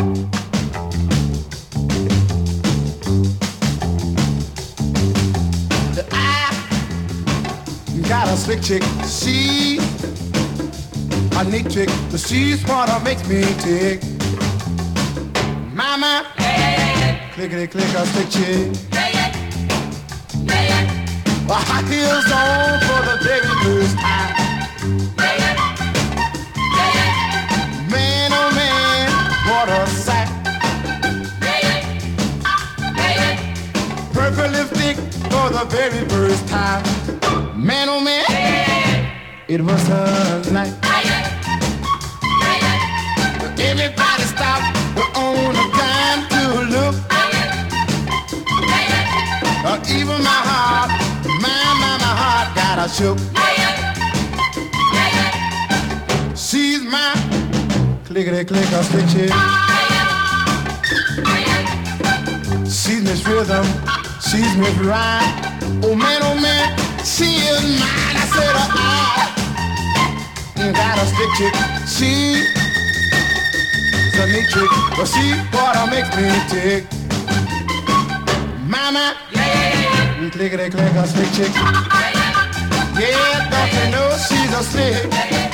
Got a slick chick, she a neat chick, but she's what makes me tick. Mama, clickety click, a slick chick. Well, high heels on for the very first time. Man, oh man, what a sight. Purple lipstick for the very first time. Man, oh man, it was a night. Everybody stopped on a dime to look. Even my heart, my heart got a shook. She's my clickety-clicker stick chick. She's Miss Rhythm, she's Miss Rhyme. Oh man, she is mine. I said, got a stick chick. She's a neat chick, but she what makes me tick. Mama, clickety click a stick chick. Yeah, don't you know she's a slick.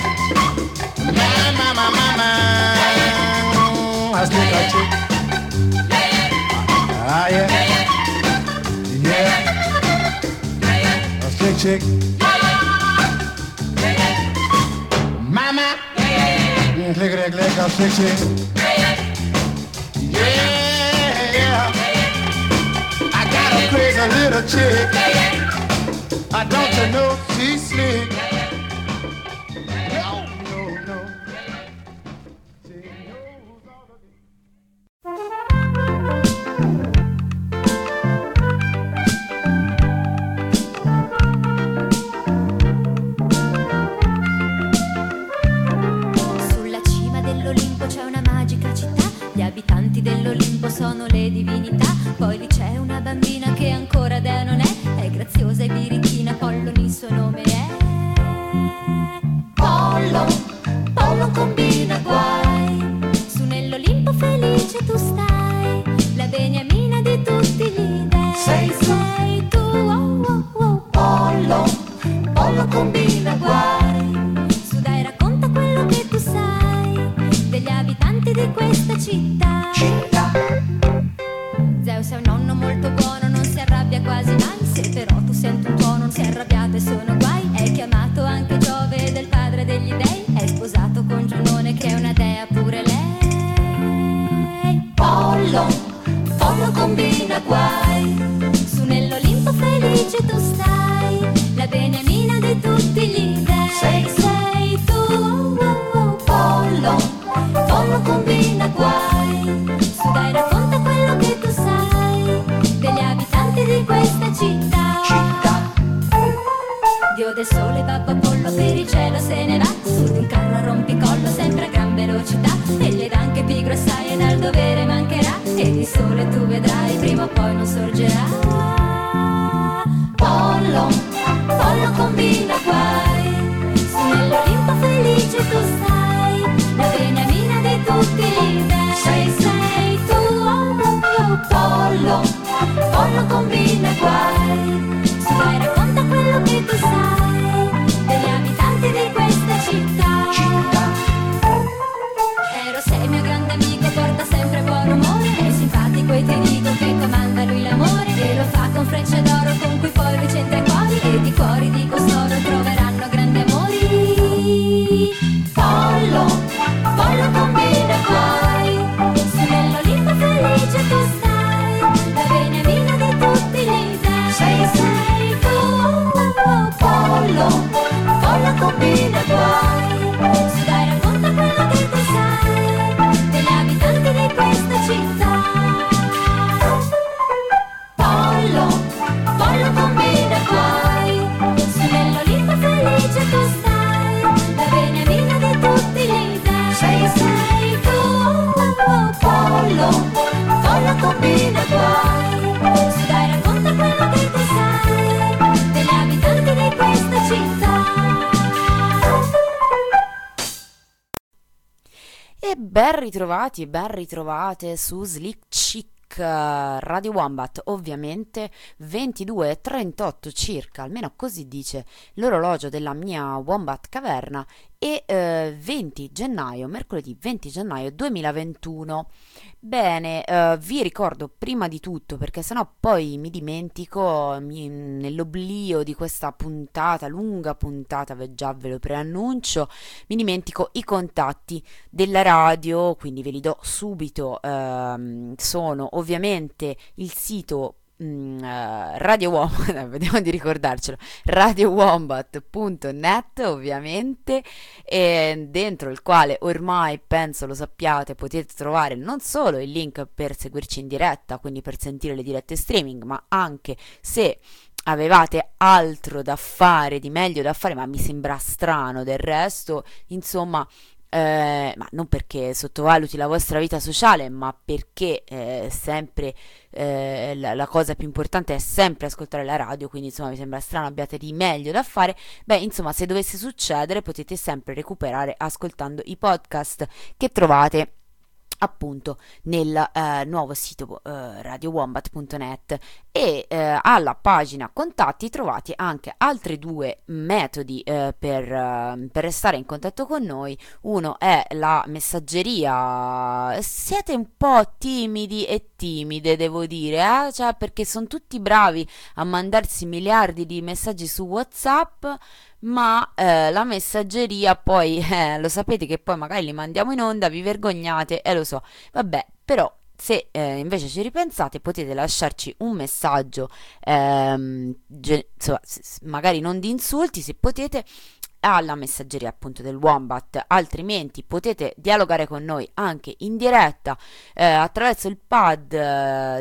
Mama, a stick a chick. Ah yeah, a stick chick. Mama, clickety click a stick chick. Yeah. Crazy little chick. I don't you know she's slick. No. She knows all of it. Sulla cima dell'Olimpo c'è una magica città. Gli abitanti dell'Olimpo sono le divinità. Poi lì c'è una bambina che ancora dea non è graziosa e birichina, Pollon il suo nome è. Pollon combina guai. Su nell'Olimpo felice tu stai, la beniamina di tutti gli dei. Sei tu, oh. Pollon combina guai. Su dai racconta quello che tu sai degli abitanti di questa città. Zeus è un nonno molto buono, non si arrabbia quasi mai. Se però tu senti un tuono, non si è arrabbiato e sono guai. È chiamato anche Giove, del padre degli dei. È sposato con Giunone che è una dea pure lei. Pollon combina guai. Su nell'Olimpo felice tu stai, la beniamina di tutti gli dei. Sei tu, oh. Pollon combina guai. Su dai racconta quello che tu sai degli abitanti di questa città. Dio del sole, babbo Apollo, per il cielo se ne va su di un carro a rompicollo, sempre a gran velocità. E gli dà anche pigro, sai, e dal dovere mancherà. E di sole tu vedrai, prima o poi non sorgerà. Pollon combina guai. Su nell'Olimpo felice tu stai, la beniamina di tutti gli dei. Sei tu, oh. Pollon combina guai. Su dai racconta quello che tu sai degli abitanti di questa città. Eros è il mio grande amico, porta sempre buon umore. È simpatico e ti dico che comanda lui l'amore. E lo fa con frecce d'oro con cui poi lui centra i cuori. E di cuori di costoro troveranno grandi amori. Pollon combina guai. Su nell'Olimpo felice tu stai, la beniamina di tutti gli dei. Sei tu, oh. Pollon combina guai. Su dai racconta quello che tu sai degli abitanti di questa città. Pollon combina guai. Su nell'Olimpo felice tu stai, la beniamina di tutti gli dei. Sei tu, oh. Pollon combina guai. Su dai racconta quello che tu sai degli abitanti di questa città. E ben ritrovati e ben ritrovate su Slick Chick Radio Wombat, ovviamente 22:38 circa, almeno così dice l'orologio della mia Wombat caverna, e 20 gennaio, mercoledì 20 gennaio 2021. Bene, vi ricordo prima di tutto, perché sennò poi mi dimentico, nell'oblio di questa puntata, lunga puntata, già ve lo preannuncio, mi dimentico i contatti della radio, quindi ve li do subito. Sono ovviamente il sito Radio Wombat, vediamo di ricordarcelo, radiowombat.net ovviamente, e dentro il quale ormai penso lo sappiate potete trovare non solo il link per seguirci in diretta, quindi per sentire le dirette streaming, ma anche se avevate altro da fare, di meglio da fare, ma mi sembra strano del resto, insomma, ma non perché sottovaluti la vostra vita sociale, ma perché sempre la cosa più importante è sempre ascoltare la radio, quindi insomma mi sembra strano abbiate di meglio da fare. Beh, insomma, se dovesse succedere potete sempre recuperare ascoltando i podcast che trovate appunto nel nuovo sito radiowombat.net, e alla pagina contatti trovate anche altri due metodi per restare in contatto con noi. Uno è la messaggeria. Siete un po' timidi e timide, devo dire, cioè, perché sono tutti bravi a mandarsi miliardi di messaggi su WhatsApp, ma la messaggeria poi lo sapete che poi magari li mandiamo in onda, vi vergognate, lo so, vabbè, però se invece ci ripensate potete lasciarci un messaggio, insomma, magari non di insulti, se potete, alla messaggeria appunto del Wombat, altrimenti potete dialogare con noi anche in diretta attraverso il pad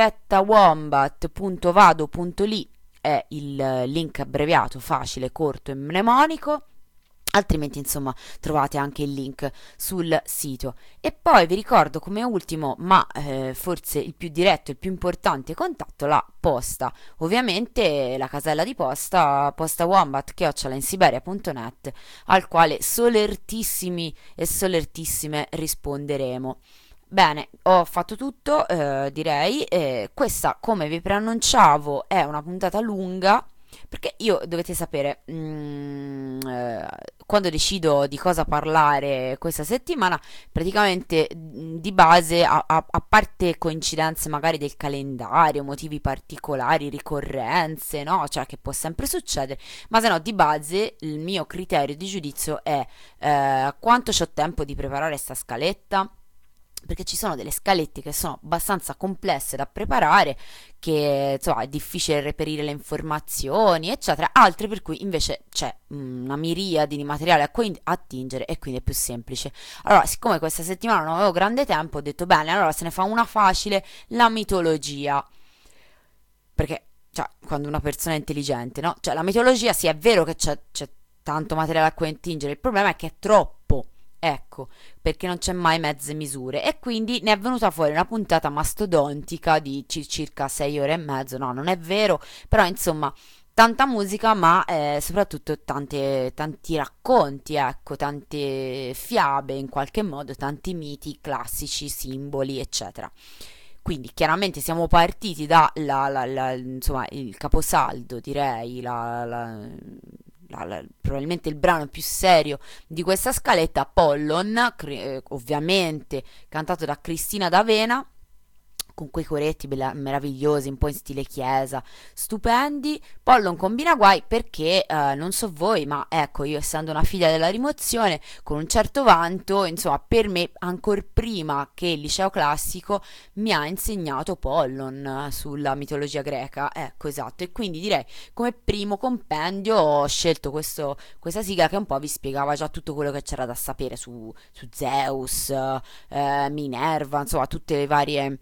direttawombat.vado.li, è il link abbreviato, facile, corto e mnemonico. Altrimenti insomma trovate anche il link sul sito. E poi vi ricordo come ultimo, ma forse il più diretto, il più importante contatto, la posta. Ovviamente la casella di posta, postawombat@insiberia.net, al quale solertissimi e solertissime risponderemo. Bene, ho fatto tutto, direi. Questa, come vi preannunciavo, è una puntata lunga, perché io, dovete sapere, quando decido di cosa parlare questa settimana, praticamente di base, a parte coincidenze magari del calendario, motivi particolari, ricorrenze, no? Cioè che può sempre succedere, ma se no di base il mio criterio di giudizio è quanto c'ho tempo di preparare sta scaletta, perché ci sono delle scalette che sono abbastanza complesse da preparare, che insomma è difficile reperire le informazioni eccetera, altre per cui invece c'è una miriade di materiale a cui attingere e quindi è più semplice. Allora, siccome questa settimana non avevo grande tempo, ho detto bene, allora se ne fa una facile, la mitologia, perché cioè, quando una persona è intelligente, no? Cioè la mitologia, sì, è vero che c'è tanto materiale a cui attingere, il problema è che è troppo. Ecco, perché non c'è mai mezze misure, e quindi ne è venuta fuori una puntata mastodontica di circa 6 ore e mezzo. No, non è vero, però insomma tanta musica, ma soprattutto tanti racconti, ecco, tante fiabe in qualche modo, tanti miti classici, simboli eccetera. Quindi chiaramente siamo partiti da insomma, il caposaldo, direi, probabilmente il brano più serio di questa scaletta, Apollon, ovviamente cantato da Cristina D'Avena, con quei coretti meravigliosi, un po' in stile chiesa, stupendi. Pollon combina guai perché, non so voi, ma ecco, io essendo una figlia della rimozione, con un certo vanto, insomma, per me, ancor prima che il liceo classico, mi ha insegnato Pollon sulla mitologia greca, ecco, esatto, e quindi direi, come primo compendio, ho scelto questa sigla che un po' vi spiegava già tutto quello che c'era da sapere su Zeus, Minerva, insomma, tutte le varie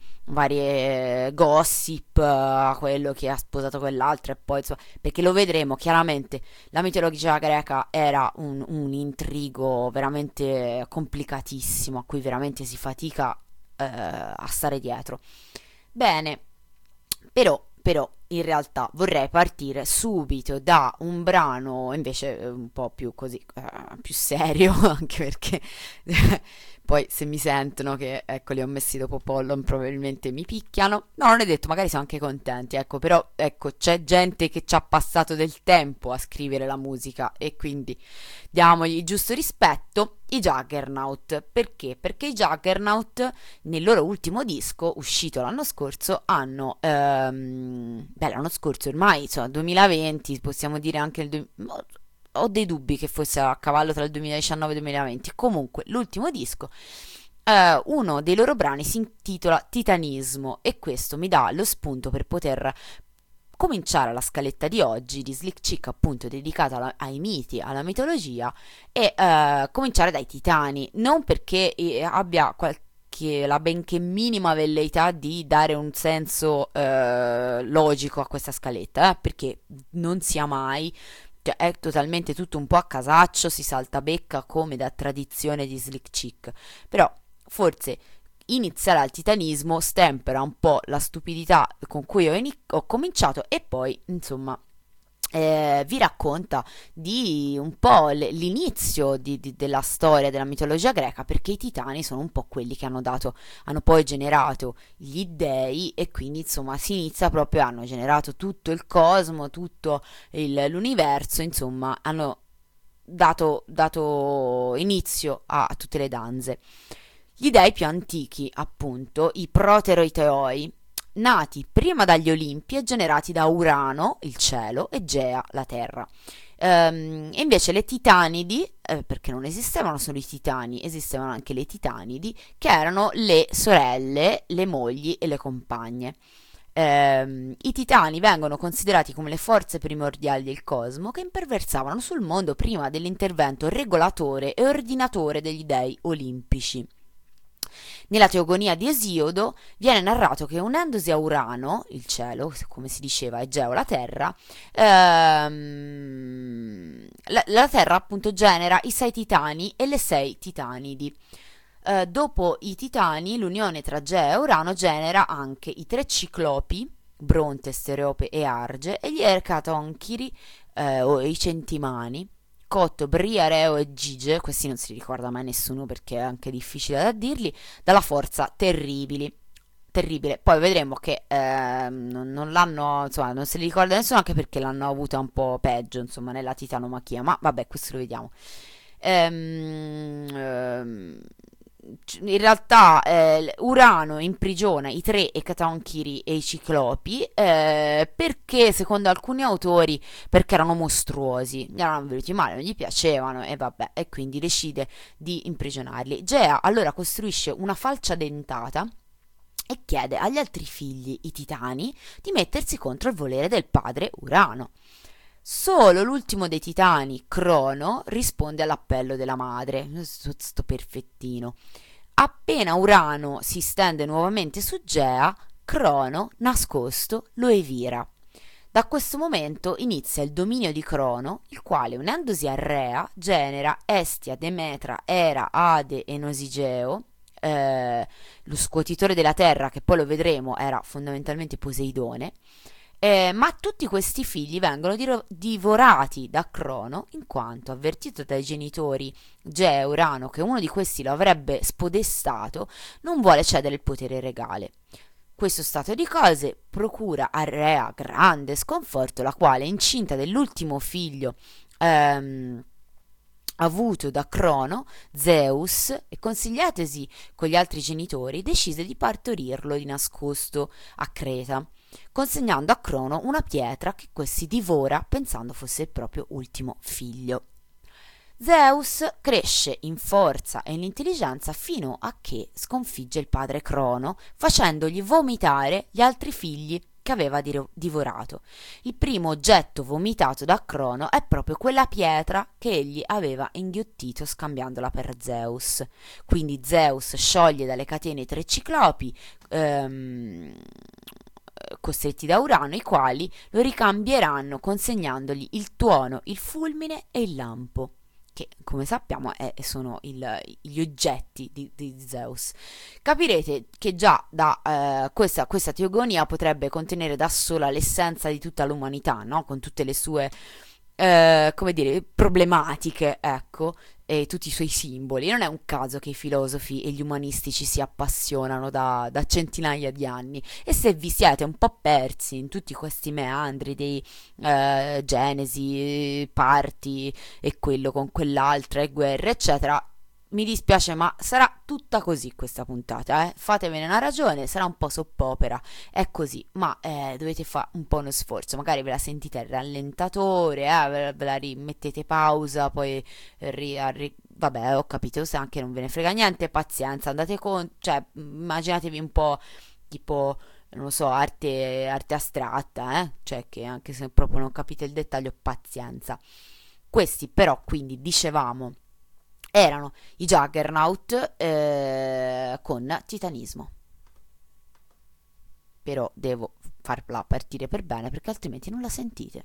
gossip, quello che ha sposato quell'altro, e poi insomma, perché lo vedremo chiaramente, la mitologia greca era un intrigo veramente complicatissimo, a cui veramente si fatica a stare dietro. Bene, però in realtà vorrei partire subito da un brano invece un po' più così, più serio, anche perché Poi se mi sentono che, ecco, li ho messi dopo Pollon, probabilmente mi picchiano. No, non è detto, magari sono anche contenti, ecco, però, ecco, c'è gente che ci ha passato del tempo a scrivere la musica e quindi diamogli il giusto rispetto. I Juggernaut, perché? Perché i Juggernaut nel loro ultimo disco uscito l'anno scorso hanno l'anno scorso ormai, insomma, 2020, possiamo dire anche ho dei dubbi che fosse a cavallo tra il 2019 e il 2020. Comunque l'ultimo disco, uno dei loro brani si intitola Titanismo, e questo mi dà lo spunto per poter cominciare la scaletta di oggi di Slick Chick, appunto dedicata ai miti, alla mitologia, e cominciare dai Titani, non perché abbia la benché minima velleità di dare un senso logico a questa scaletta, perché non sia mai, cioè, è totalmente tutto un po' a casaccio, si salta becca come da tradizione di Slick Chick, però forse iniziare al titanismo stempera un po' la stupidità con cui ho cominciato, e poi insomma vi racconta di un po' l'inizio della storia della mitologia greca, perché i titani sono un po' quelli che hanno poi generato gli dei, e quindi insomma si inizia proprio, hanno generato tutto il cosmo, tutto l'universo, insomma hanno dato inizio a tutte le danze. Gli dei più antichi, appunto, i proteroiteoi, nati prima dagli Olimpi e generati da Urano, il cielo, e Gea, la terra. E invece le Titanidi, perché non esistevano solo i Titani, esistevano anche le Titanidi, che erano le sorelle, le mogli e le compagne. I Titani vengono considerati come le forze primordiali del cosmo che imperversavano sul mondo prima dell'intervento regolatore e ordinatore degli dei olimpici. Nella Teogonia di Esiodo viene narrato che unendosi a Urano, il cielo, come si diceva, e Geo, la terra, la terra appunto genera i 6 titani e le 6 titanidi. Dopo i titani, l'unione tra Gea e Urano genera anche i 3 ciclopi, Bronte, Stereope e Arge, e gli Ercatonchiri, o i Centimani, Cotto, Bria, Reo e Gige, questi non si ricorda mai nessuno perché è anche difficile da dirli, dalla forza terribile. Poi vedremo che non l'hanno, insomma, non se li ricorda nessuno, anche perché l'hanno avuta un po' peggio, insomma, nella titanomachia, ma vabbè, questo lo vediamo. In realtà Urano imprigiona i 3 Ekatonchiri e i Ciclopi, perché secondo alcuni autori perché erano mostruosi, gli erano venuti male, non gli piacevano, e vabbè, e quindi decide di imprigionarli. Gea allora costruisce una falcia dentata e chiede agli altri figli, i Titani, di mettersi contro il volere del padre Urano. Solo l'ultimo dei titani, Crono, risponde all'appello della madre. Sto perfettino. Appena Urano si stende nuovamente su Gea, Crono, nascosto, lo evira. Da questo momento inizia il dominio di Crono, il quale, unendosi a Rea, genera Estia, Demetra, Era, Ade e Nosigeo. Lo scuotitore della terra, che poi lo vedremo, era fondamentalmente Poseidone. Ma tutti questi figli vengono divorati da Crono, in quanto, avvertito dai genitori Gea e Urano che uno di questi lo avrebbe spodestato, non vuole cedere il potere regale. Questo stato di cose procura a Rea grande sconforto, la quale, incinta dell'ultimo figlio avuto da Crono, Zeus, e consigliatesi con gli altri genitori, decise di partorirlo di nascosto a Creta, consegnando a Crono una pietra che questi divora pensando fosse il proprio ultimo figlio. Zeus cresce in forza e in intelligenza fino a che sconfigge il padre Crono, facendogli vomitare gli altri figli che aveva divorato. Il primo oggetto vomitato da Crono è proprio quella pietra che egli aveva inghiottito scambiandola per Zeus. Quindi Zeus scioglie dalle catene i 3 ciclopi costretti da Urano, i quali lo ricambieranno consegnandogli il tuono, il fulmine e il lampo, che come sappiamo sono gli oggetti di Zeus. Capirete che già da questa teogonia potrebbe contenere da sola l'essenza di tutta l'umanità, no? Con tutte le sue come dire, problematiche, ecco. e tutti i suoi simboli. Non è un caso che i filosofi e gli umanisti ci si appassionano da centinaia di anni. E se vi siete un po' persi in tutti questi meandri dei Genesi, parti e quello con quell'altra e guerre, eccetera, mi dispiace, ma sarà tutta così questa puntata, eh? Fatevene una ragione, sarà un po' soppopera, è così, ma dovete fare un po' uno sforzo, magari ve la sentite al rallentatore, ve la rimettete pausa, poi vabbè, ho capito, se anche non ve ne frega niente, pazienza, andate con, cioè, immaginatevi un po' tipo, non lo so, arte astratta, cioè che anche se proprio non capite il dettaglio, pazienza. Questi però, quindi, dicevamo, erano i Juggernaut con Titanismo. Però devo farla partire per bene perché altrimenti non la sentite.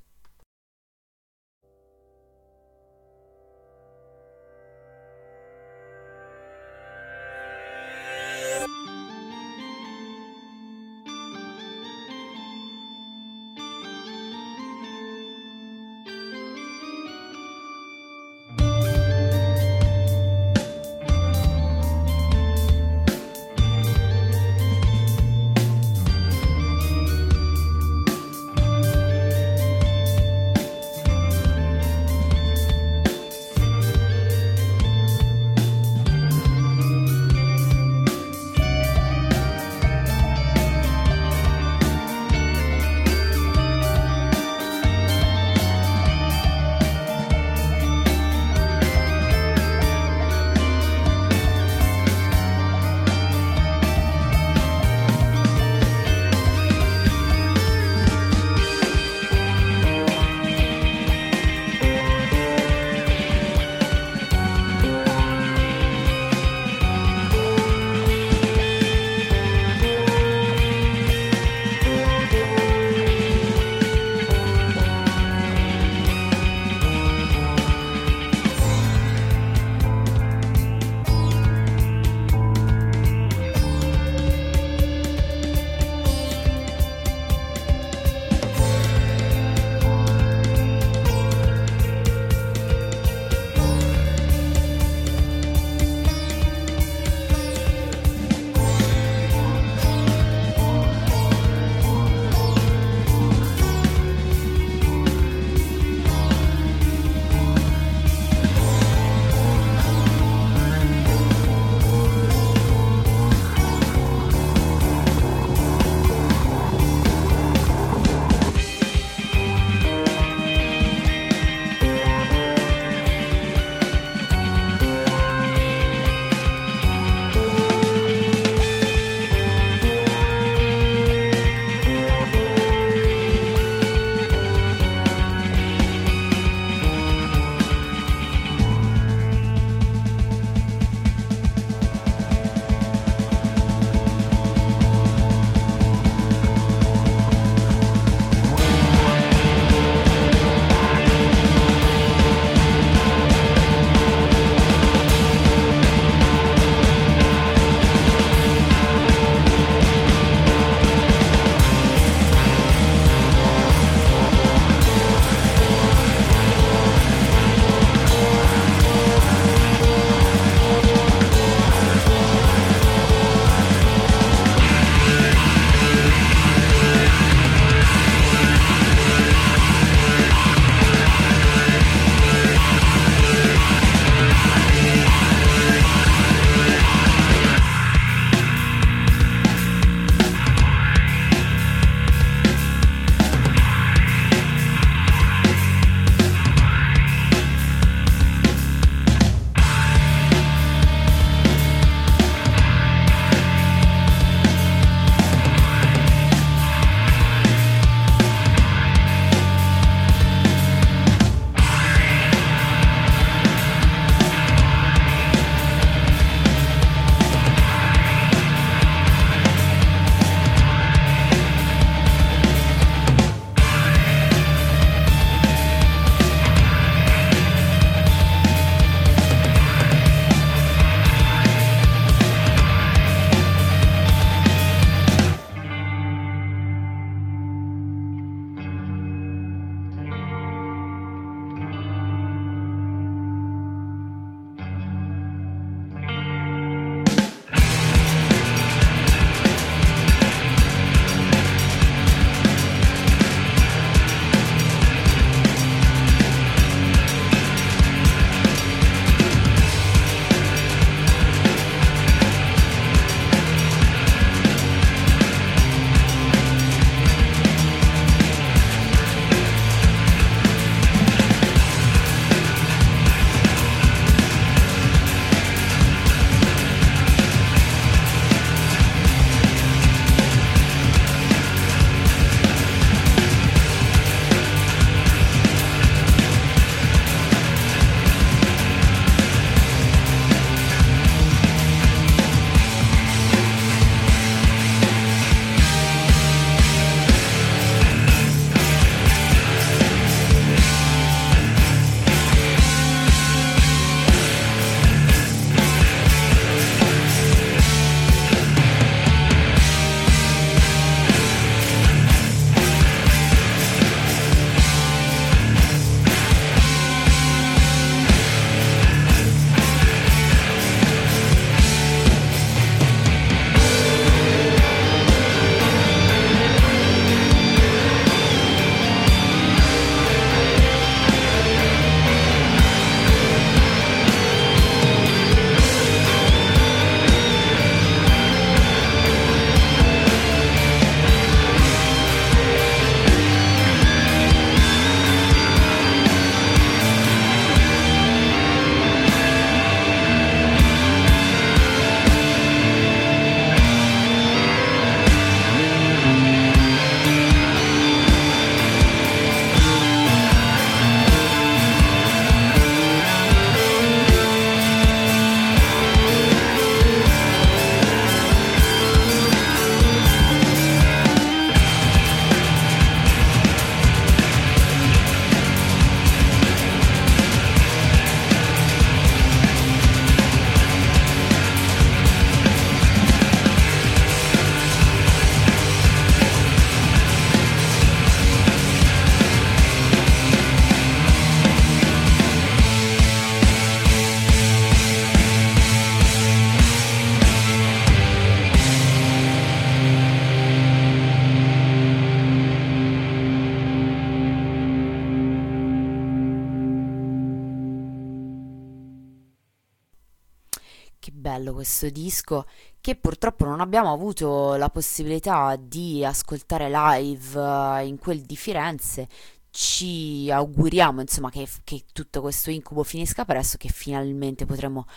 bello questo disco che purtroppo non abbiamo avuto la possibilità di ascoltare live in quel di Firenze. Ci auguriamo, insomma, che tutto questo incubo finisca presto, che finalmente potremo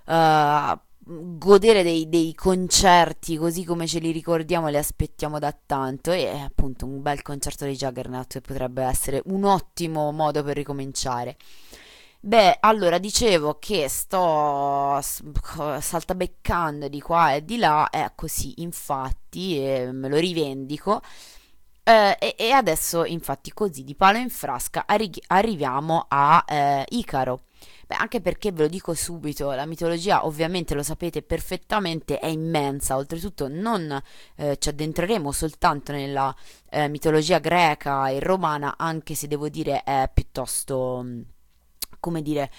godere dei concerti così come ce li ricordiamo e li aspettiamo da tanto. E appunto un bel concerto di Juggernaut potrebbe essere un ottimo modo per ricominciare. Beh, allora dicevo che sto saltabeccando di qua e di là, è così, infatti, me lo rivendico. E adesso, infatti, così di palo in frasca arriviamo a Icaro. Beh, anche perché ve lo dico subito, la mitologia ovviamente lo sapete perfettamente, è immensa, oltretutto non ci addentreremo soltanto nella mitologia greca e romana, anche se devo dire è piuttosto come dire,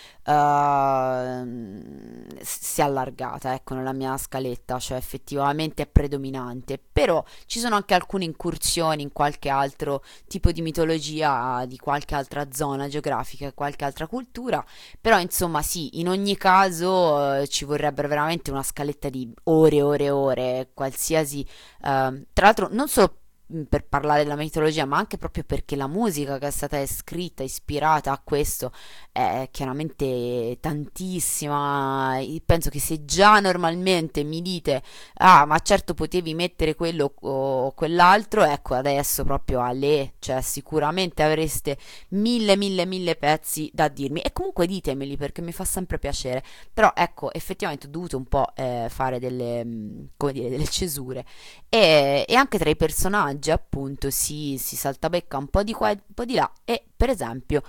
si è allargata, ecco, nella mia scaletta, cioè effettivamente è predominante, però ci sono anche alcune incursioni in qualche altro tipo di mitologia, di qualche altra zona geografica, qualche altra cultura, però insomma sì, in ogni caso ci vorrebbero veramente una scaletta di ore e ore e ore, qualsiasi, tra l'altro non solo per parlare della mitologia, ma anche proprio perché la musica che è stata scritta, ispirata a questo, è chiaramente tantissima. Penso che se già normalmente mi dite, ah, ma certo potevi mettere quello o quell'altro, ecco, adesso proprio a lei, cioè sicuramente avreste mille pezzi da dirmi. E comunque ditemeli perché mi fa sempre piacere. Però ecco, effettivamente ho dovuto un po' fare come dire, delle cesure e anche tra i personaggi appunto si saltabecca un po' di qua e un po' di là e per esempio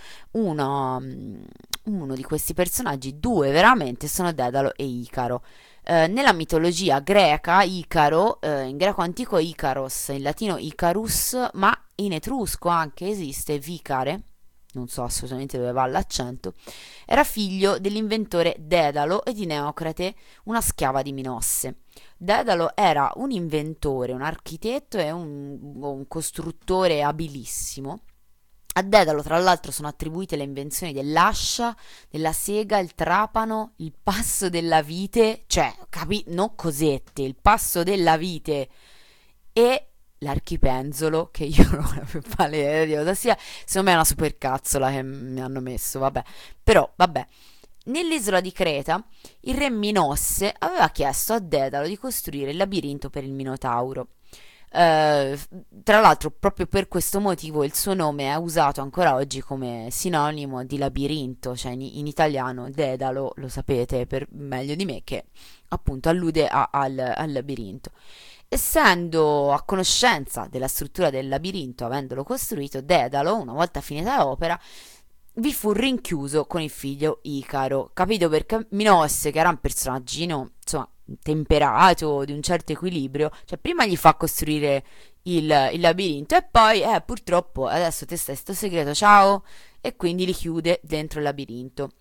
uno di questi personaggi, due veramente, sono Dedalo e Icaro. Nella mitologia greca Icaro, in greco antico Icaros, in latino Icarus, ma in etrusco anche esiste Vicare, non so assolutamente dove va l'accento, era figlio dell'inventore Dedalo e di Neocrate, una schiava di Minosse. Dedalo era un inventore, un architetto e un costruttore abilissimo. A Dedalo, tra l'altro, sono attribuite le invenzioni dell'ascia, della sega, il trapano, il passo della vite, cioè, non cosette, il passo della vite e l'archipenzolo, che io non ho la più pallida idea di cosa sia, secondo me è una supercazzola che mi hanno messo, vabbè. Però, vabbè. Nell'isola di Creta, il re Minosse aveva chiesto a Dedalo di costruire il labirinto per il Minotauro. Tra l'altro, proprio per questo motivo il suo nome è usato ancora oggi come sinonimo di labirinto, cioè in italiano Dedalo, lo sapete per meglio di me, che appunto allude al labirinto. Essendo a conoscenza della struttura del labirinto, avendolo costruito, Dedalo, una volta finita l'opera, vi fu rinchiuso con il figlio Icaro, capito? Perché Minosse, che era un personaggino, insomma, temperato, di un certo equilibrio, cioè prima gli fa costruire il labirinto e poi, purtroppo, adesso te stai sto segreto, ciao, e quindi li chiude dentro il labirinto.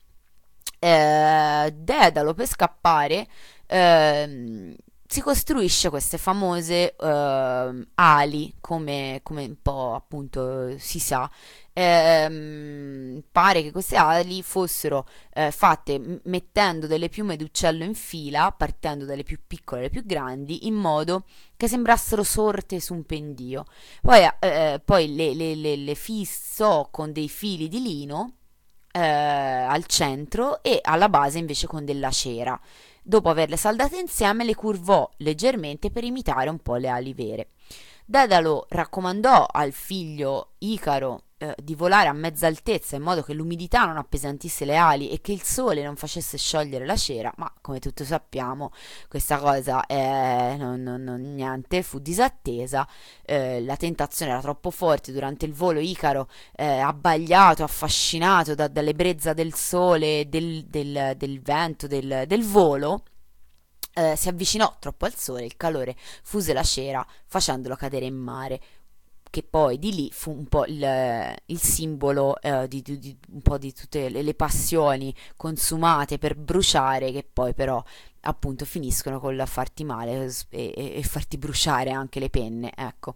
Dedalo, per scappare, si costruisce queste famose ali, come un po' appunto si sa. Pare che queste ali fossero fatte mettendo delle piume d'uccello in fila, partendo dalle più piccole alle più grandi, in modo che sembrassero sorte su un pendio. Poi le fissò con dei fili di lino al centro e alla base invece con della cera. Dopo averle saldate insieme, le curvò leggermente per imitare un po' le ali vere. Dedalo raccomandò al figlio Icaro di volare a mezza altezza in modo che l'umidità non appesantisse le ali e che il sole non facesse sciogliere la cera, ma come tutti sappiamo questa cosa niente, fu disattesa. La tentazione era troppo forte. Durante il volo Icaro, abbagliato, affascinato dalle brezza del sole, del vento, del volo, si avvicinò troppo al sole, il calore fuse la cera facendolo cadere in mare, che poi di lì fu un po' il simbolo di un po' di tutte le passioni consumate per bruciare, che poi però appunto finiscono col farti male e farti bruciare anche le penne, ecco.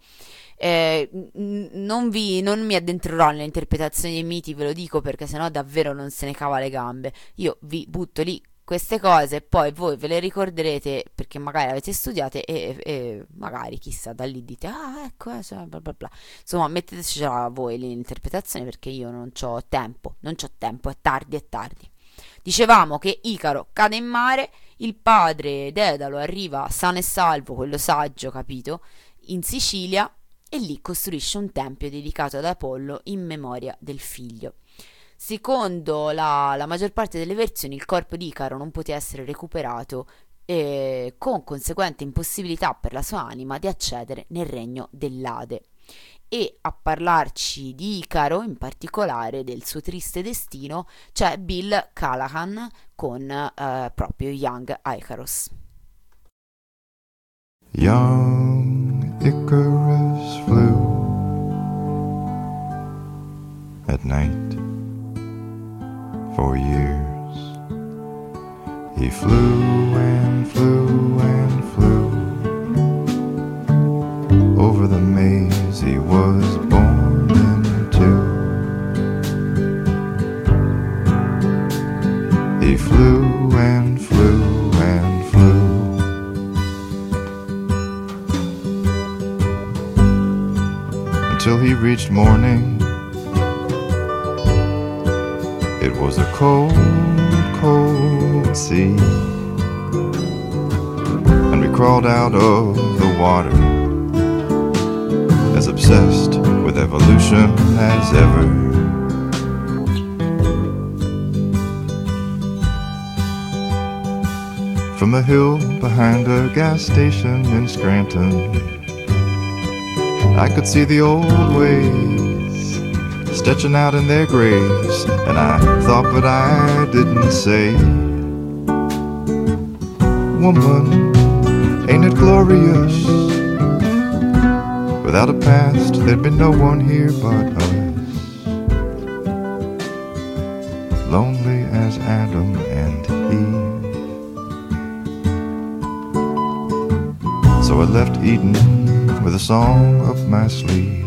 Non mi addentrerò nell'interpretazione dei miti, ve lo dico, perché sennò davvero non se ne cava le gambe. Io vi butto lì queste cose poi voi ve le ricorderete perché magari avete studiate e magari chissà da lì dite ah ecco cioè, bla bla bla. Insomma mettetecela voi l'interpretazione perché io non c'ho tempo, non c'ho tempo, è tardi, è tardi. Dicevamo che Icaro cade in mare, il padre Dedalo arriva sano e salvo, quello saggio, capito, in Sicilia e lì costruisce un tempio dedicato ad Apollo in memoria del figlio. Secondo la maggior parte delle versioni, il corpo di Icaro non poté essere recuperato, con conseguente impossibilità per la sua anima di accedere nel regno dell'Ade. E a parlarci di Icaro, in particolare del suo triste destino, c'è Bill Callahan con proprio Young Icarus. Young Icarus flew at night for years. He flew and flew and flew over the maze he was born into. He flew and flew and flew until he reached morning. It was a cold, cold sea, and we crawled out of the water, as obsessed with evolution as ever. From a hill behind a gas station in Scranton, I could see the old ways stretching out in their graves, and I thought but I didn't say, woman, ain't it glorious? Without a past, there'd be no one here but us, lonely as Adam and Eve. So I left Eden with a song up my sleeve.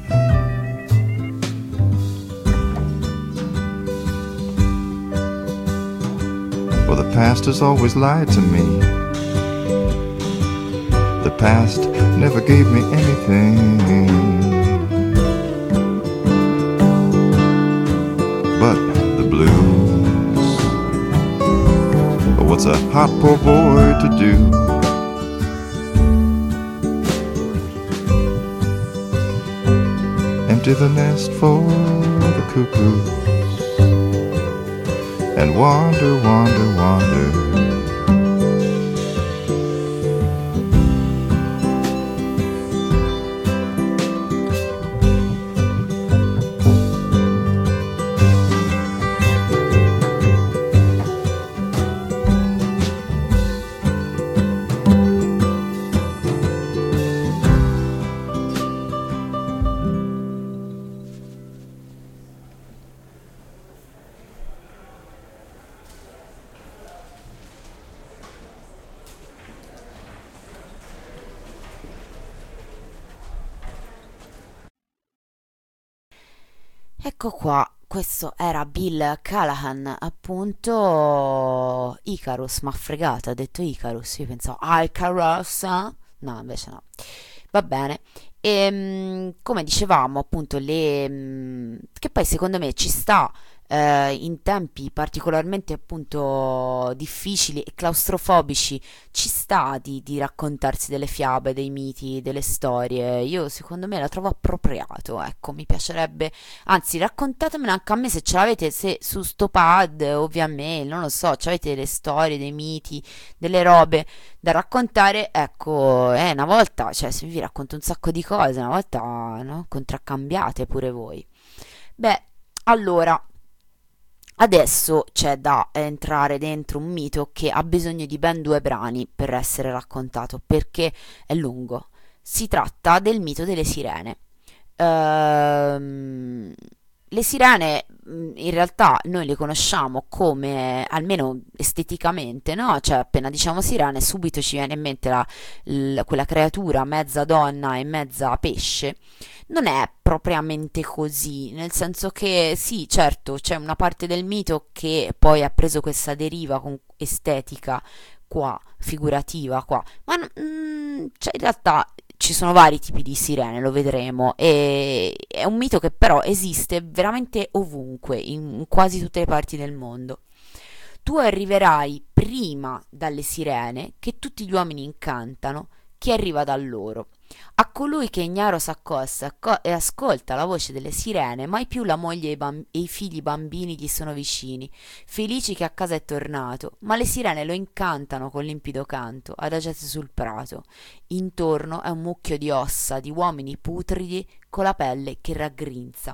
Well, the past has always lied to me. The past never gave me anything but the blues. But what's a hot poor boy to do? Empty the nest for the cuckoos and wander, wander, wander. Ecco qua, questo era Bill Callahan, appunto Icarus, m'ha fregato, ha detto Icarus, io pensavo Icarus, no invece no, va bene. Come dicevamo appunto che poi secondo me ci sta in tempi particolarmente appunto difficili e claustrofobici ci sta di raccontarsi delle fiabe, dei miti, delle storie. Io secondo me la trovo appropriato, ecco, mi piacerebbe, anzi raccontatemene anche a me se ce l'avete, se su sto pad o via mail, non lo so, ci avete delle storie, dei miti, delle robe da raccontare, ecco, una volta, cioè se vi racconto un sacco di cose, una volta, no? Contraccambiate pure voi. Beh, allora, adesso c'è da entrare dentro un mito che ha bisogno di ben 2 brani per essere raccontato, perché è lungo. Si tratta del mito delle sirene. Le sirene in realtà noi le conosciamo come, almeno esteticamente, no? Cioè appena diciamo sirene subito ci viene in mente quella creatura mezza donna e mezza pesce. Non è propriamente così, nel senso che sì, certo, c'è una parte del mito che poi ha preso questa deriva estetica qua, figurativa qua, ma cioè in realtà ci sono vari tipi di sirene, lo vedremo, e è un mito che però esiste veramente ovunque, in quasi tutte le parti del mondo. Tu arriverai prima dalle sirene che tutti gli uomini incantano chi arriva da loro. A colui che ignaro s'accosta e ascolta la voce delle sirene, mai più la moglie e i figli bambini gli sono vicini, felici che a casa è tornato, ma le sirene lo incantano con limpido canto, adagiate sul prato. Intorno è un mucchio di ossa, di uomini putridi, con la pelle che raggrinza.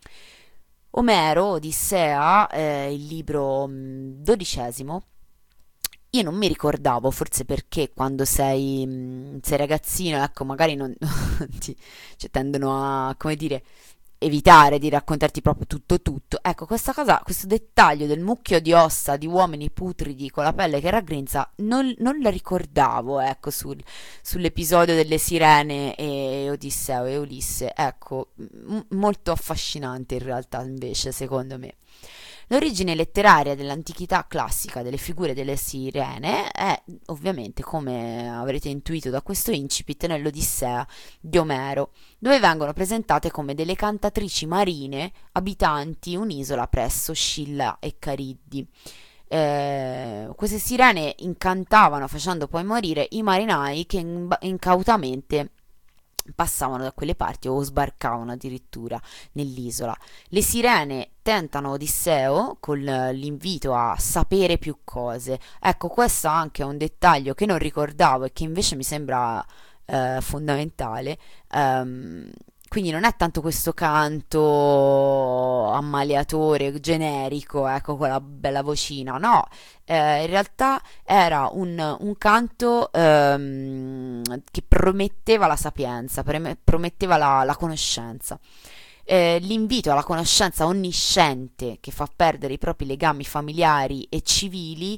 Omero, Odissea, il libro 12. Io non mi ricordavo, forse perché quando sei ragazzino, ecco, magari non cioè, tendono a, come dire, evitare di raccontarti proprio tutto. Ecco, questa cosa, questo dettaglio del mucchio di ossa di uomini putridi con la pelle che raggrinza, non la ricordavo, ecco, sull'episodio delle sirene e Odisseo e Ulisse. Ecco, molto affascinante in realtà, invece, secondo me. L'origine letteraria dell'antichità classica delle figure delle sirene è ovviamente, come avrete intuito da questo incipit, nell'Odissea di Omero, dove vengono presentate come delle cantatrici marine abitanti un'isola presso Scilla e Cariddi. Queste sirene incantavano facendo poi morire i marinai che incautamente passavano da quelle parti o sbarcavano addirittura nell'isola. Le sirene tentano Odisseo con l'invito a sapere più cose. Ecco, questo anche è un dettaglio che non ricordavo e che invece mi sembra fondamentale. Quindi non è tanto questo canto ammaliatore generico, ecco, con la bella vocina, no, in realtà era un canto che prometteva la sapienza, prometteva la conoscenza. L'invito alla conoscenza onnisciente che fa perdere i propri legami familiari e civili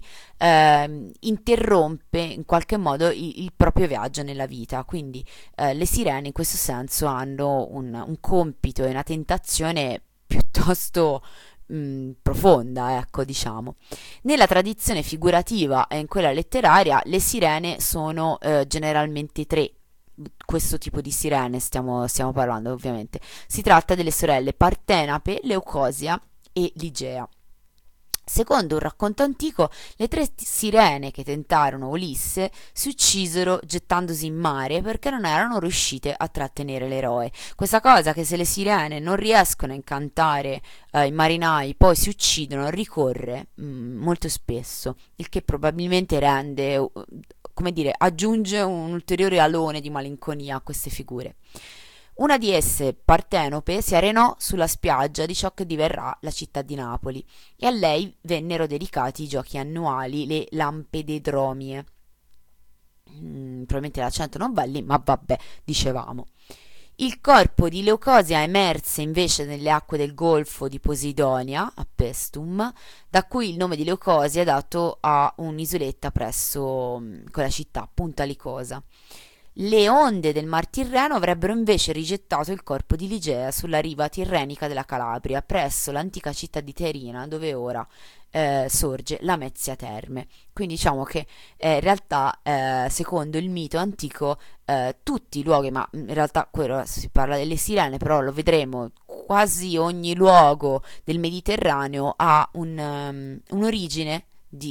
interrompe in qualche modo il proprio viaggio nella vita. Quindi le sirene in questo senso hanno un compito e una tentazione piuttosto profonda, ecco, diciamo. Nella tradizione figurativa e in quella letteraria le sirene sono generalmente tre. Questo tipo di sirene stiamo parlando, ovviamente. Si tratta delle sorelle Partenape, Leucosia e Ligea. Secondo un racconto antico, le tre sirene che tentarono Ulisse si uccisero gettandosi in mare perché non erano riuscite a trattenere l'eroe. Questa cosa, che se le sirene non riescono a incantare i marinai, poi si uccidono, ricorre molto spesso, il che probabilmente rende, come dire, aggiunge un ulteriore alone di malinconia a queste figure. Una di esse, Partenope, si arenò sulla spiaggia di ciò che diverrà la città di Napoli, e a lei vennero dedicati i giochi annuali, le Lampededromie. Probabilmente l'accento non va lì, ma vabbè, dicevamo. Il corpo di Leucosia emerse invece nelle acque del golfo di Posidonia, a Pestum, da cui il nome di Leucosia è dato a un'isoletta presso quella città, Punta Licosa. Le onde del Mar Tirreno avrebbero invece rigettato il corpo di Ligea sulla riva tirrenica della Calabria, presso l'antica città di Terina, dove ora sorge la Mezzia Terme. Quindi diciamo che in realtà, secondo il mito antico, tutti i luoghi, ma in realtà quello si parla delle sirene, però lo vedremo, quasi ogni luogo del Mediterraneo ha un'origine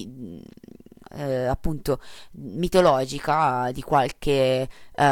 appunto mitologica, di qualche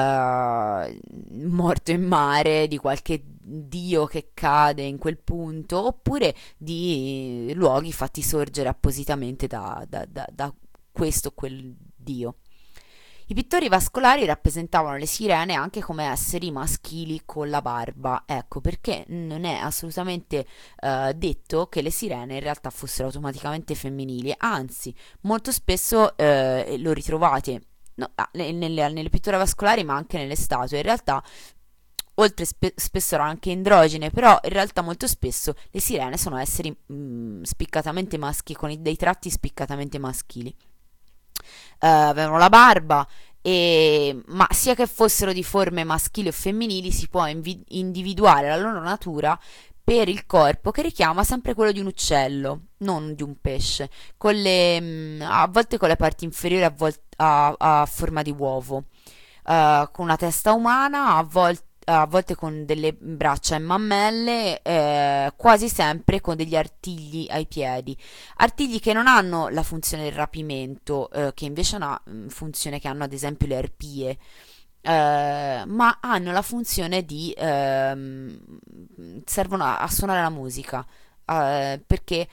morto in mare, di qualche dio che cade in quel punto, oppure di luoghi fatti sorgere appositamente da questo o quel dio. I pittori vascolari rappresentavano le sirene anche come esseri maschili con la barba, ecco perché non è assolutamente detto che le sirene in realtà fossero automaticamente femminili, anzi molto spesso lo ritrovate nelle pitture vascolari, ma anche nelle statue. In realtà oltre spessore anche androgine, però in realtà molto spesso le sirene sono esseri spiccatamente maschi, con dei tratti spiccatamente maschili. Avevano la barba, ma sia che fossero di forme maschili o femminili, si può individuare la loro natura per il corpo, che richiama sempre quello di un uccello, non di un pesce, a volte con le parti inferiori a forma di uovo, con una testa umana, a volte con delle braccia e mammelle, quasi sempre con degli artigli ai piedi. Artigli che non hanno la funzione del rapimento, che invece è una funzione che hanno ad esempio le arpie, ma hanno la funzione di servono a suonare la musica. Perché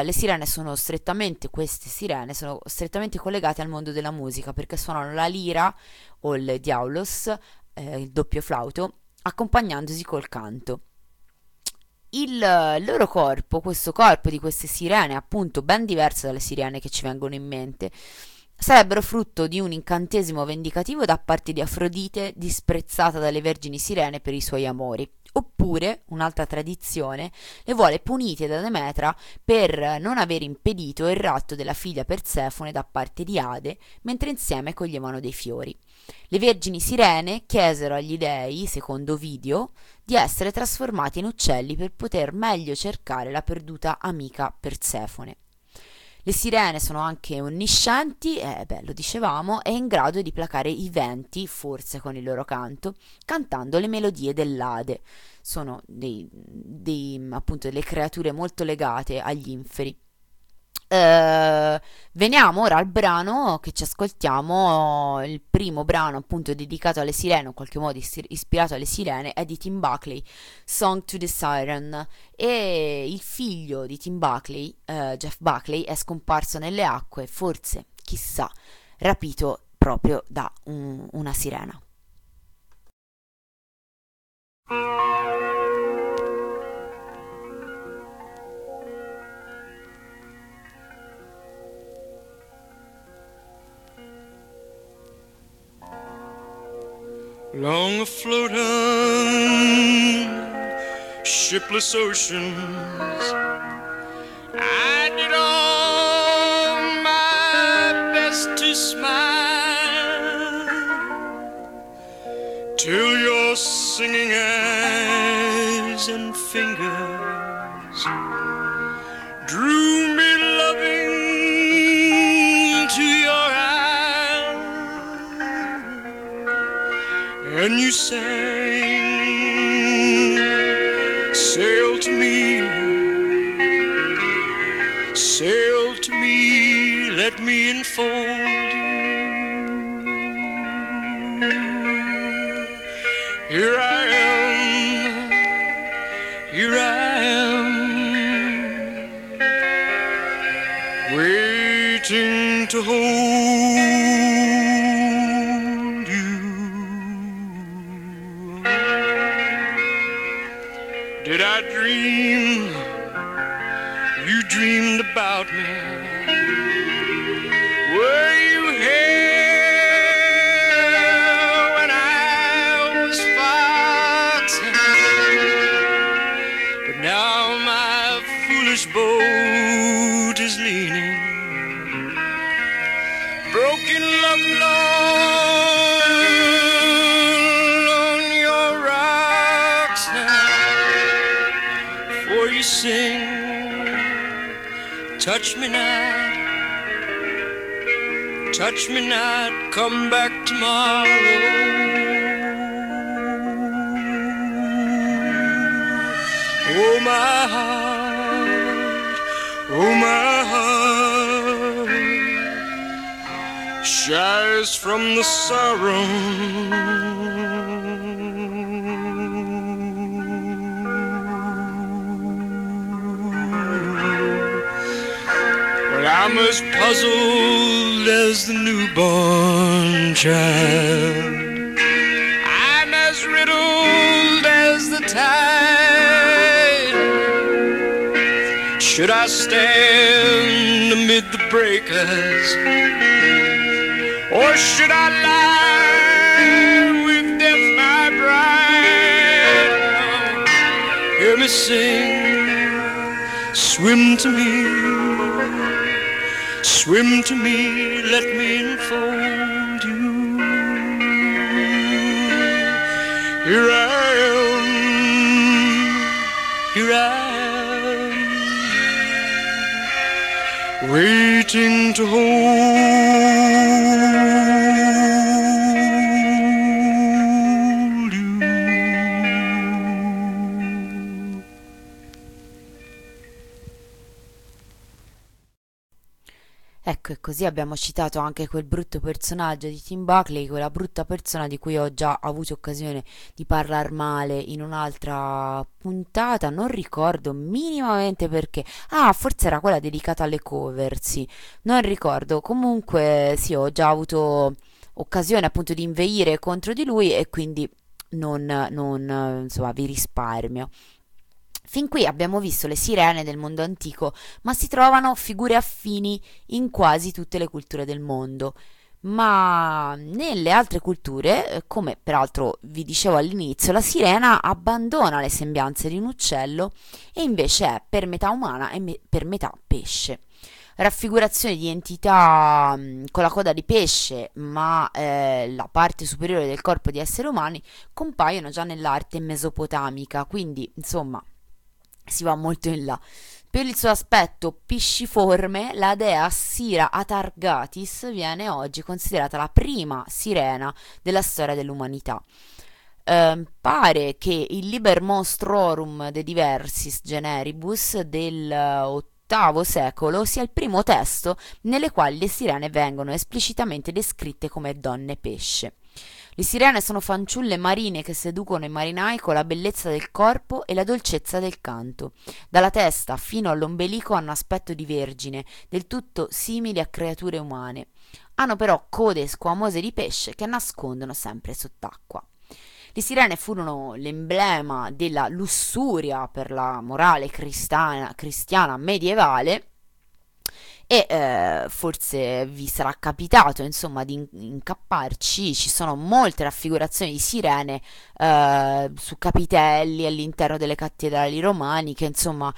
queste sirene sono strettamente collegate al mondo della musica, perché suonano la lira o il diaulos, il doppio flauto, accompagnandosi col canto. Il loro corpo, questo corpo di queste sirene, appunto ben diverso dalle sirene che ci vengono in mente, sarebbero frutto di un incantesimo vendicativo da parte di Afrodite, disprezzata dalle vergini sirene per i suoi amori. Oppure, un'altra tradizione, le vuole punite da Demetra per non aver impedito il ratto della figlia Persefone da parte di Ade, mentre insieme coglievano dei fiori. Le vergini sirene chiesero agli dei, secondo Ovidio, di essere trasformati in uccelli per poter meglio cercare la perduta amica Persefone. Le sirene sono anche onniscienti, lo dicevamo, e in grado di placare i venti, forse con il loro canto, cantando le melodie dell'Ade. Sono appunto delle creature molto legate agli inferi. Veniamo ora al brano che ci ascoltiamo. Il primo brano appunto dedicato alle sirene, o in qualche modo ispirato alle sirene, è di Tim Buckley, Song to the Siren, e il figlio di Tim Buckley, Jeff Buckley, è scomparso nelle acque, forse, chissà, rapito proprio da una sirena. Long afloat on shipless oceans, I did all my best to smile, till your singing eyes and fingers drew me loving to your eyes, and you sang, sail to me, let me enfold you. Here I am, waiting to hold you. Did I dream you dreamed about me? Were you here when I was foxing? But now my foolish boat is leaning, broken love on your rocks now. For you sing, touch me not, come back tomorrow. Oh my heart shies from the sorrow. I'm as puzzled as the newborn child, I'm as riddled as the tide. Should I stand amid the breakers, or should I lie with death my bride? sing, swim to me, let me enfold you. Here I am, waiting to hold you. Ecco, e così abbiamo citato anche quel brutto personaggio di Tim Buckley, quella brutta persona di cui ho già avuto occasione di parlare male in un'altra puntata, non ricordo minimamente perché. Ah, forse era quella dedicata alle cover, sì, non ricordo. Comunque sì, ho già avuto occasione appunto di inveire contro di lui e quindi insomma, vi risparmio. Fin qui abbiamo visto le sirene del mondo antico, ma si trovano figure affini in quasi tutte le culture del mondo. Ma nelle altre culture, come peraltro vi dicevo all'inizio, la sirena abbandona le sembianze di un uccello e invece è per metà umana e per metà pesce. Raffigurazioni di entità con la coda di pesce, ma la parte superiore del corpo di esseri umani compaiono già nell'arte mesopotamica, quindi insomma si va molto in là. Per il suo aspetto pisciforme, la dea Sira Atargatis viene oggi considerata la prima sirena della storia dell'umanità. Pare che il Liber Monstrorum de Diversis Generibus del VIII secolo sia il primo testo nelle quali le sirene vengono esplicitamente descritte come donne pesce. Le sirene sono fanciulle marine che seducono i marinai con la bellezza del corpo e la dolcezza del canto. Dalla testa fino all'ombelico hanno aspetto di vergine, del tutto simili a creature umane. Hanno però code squamose di pesce che nascondono sempre sott'acqua. Le sirene furono l'emblema della lussuria per la morale cristiana medievale. E forse vi sarà capitato insomma di incapparci, ci sono molte raffigurazioni di sirene su capitelli all'interno delle cattedrali romaniche, insomma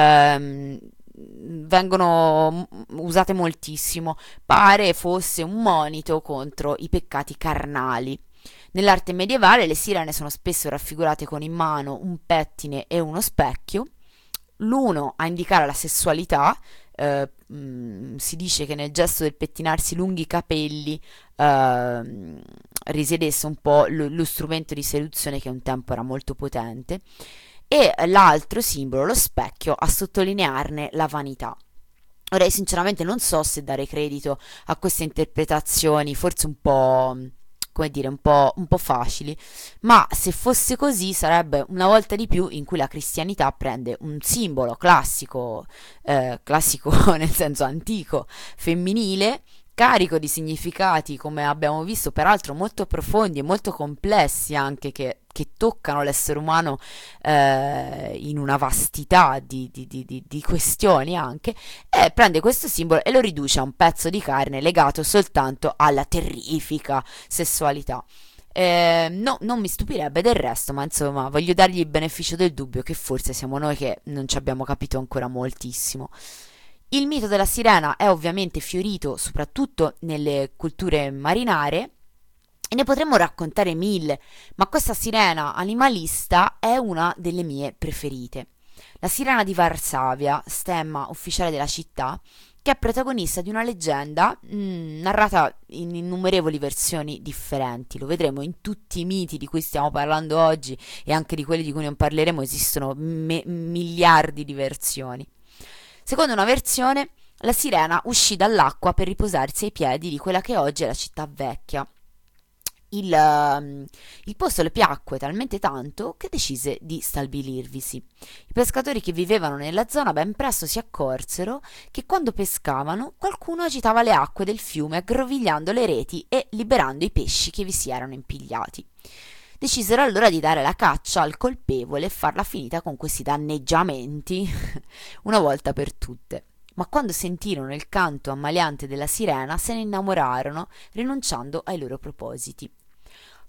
vengono usate moltissimo, pare fosse un monito contro i peccati carnali. Nell'arte medievale le sirene sono spesso raffigurate con in mano un pettine e uno specchio, l'uno a indicare la sessualità. Si dice che nel gesto del pettinarsi lunghi i capelli risiedesse un po' lo strumento di seduzione che un tempo era molto potente, e l'altro simbolo, lo specchio, a sottolinearne la vanità. Ora, io sinceramente non so se dare credito a queste interpretazioni, forse un po', come dire, un po' facili, ma se fosse così sarebbe una volta di più in cui la cristianità prende un simbolo classico nel senso antico, femminile, carico di significati, come abbiamo visto, peraltro molto profondi e molto complessi anche, che toccano l'essere umano in una vastità di questioni anche, e prende questo simbolo e lo riduce a un pezzo di carne legato soltanto alla terrifica sessualità. No, non mi stupirebbe del resto, ma insomma voglio dargli il beneficio del dubbio che forse siamo noi che non ci abbiamo capito ancora moltissimo. Il mito della sirena è ovviamente fiorito soprattutto nelle culture marinare e ne potremmo raccontare mille, ma questa sirena animalista è una delle mie preferite. La sirena di Varsavia, stemma ufficiale della città, che è protagonista di una leggenda narrata in innumerevoli versioni differenti. Lo vedremo in tutti i miti di cui stiamo parlando oggi, e anche di quelli di cui non parleremo esistono miliardi di versioni. Secondo una versione, la sirena uscì dall'acqua per riposarsi ai piedi di quella che oggi è la città vecchia. Il posto le piacque talmente tanto che decise di stabilirvisi. I pescatori che vivevano nella zona ben presto si accorsero che quando pescavano qualcuno agitava le acque del fiume aggrovigliando le reti e liberando i pesci che vi si erano impigliati. Decisero allora di dare la caccia al colpevole e farla finita con questi danneggiamenti una volta per tutte. Ma quando sentirono il canto ammaliante della sirena se ne innamorarono, rinunciando ai loro propositi.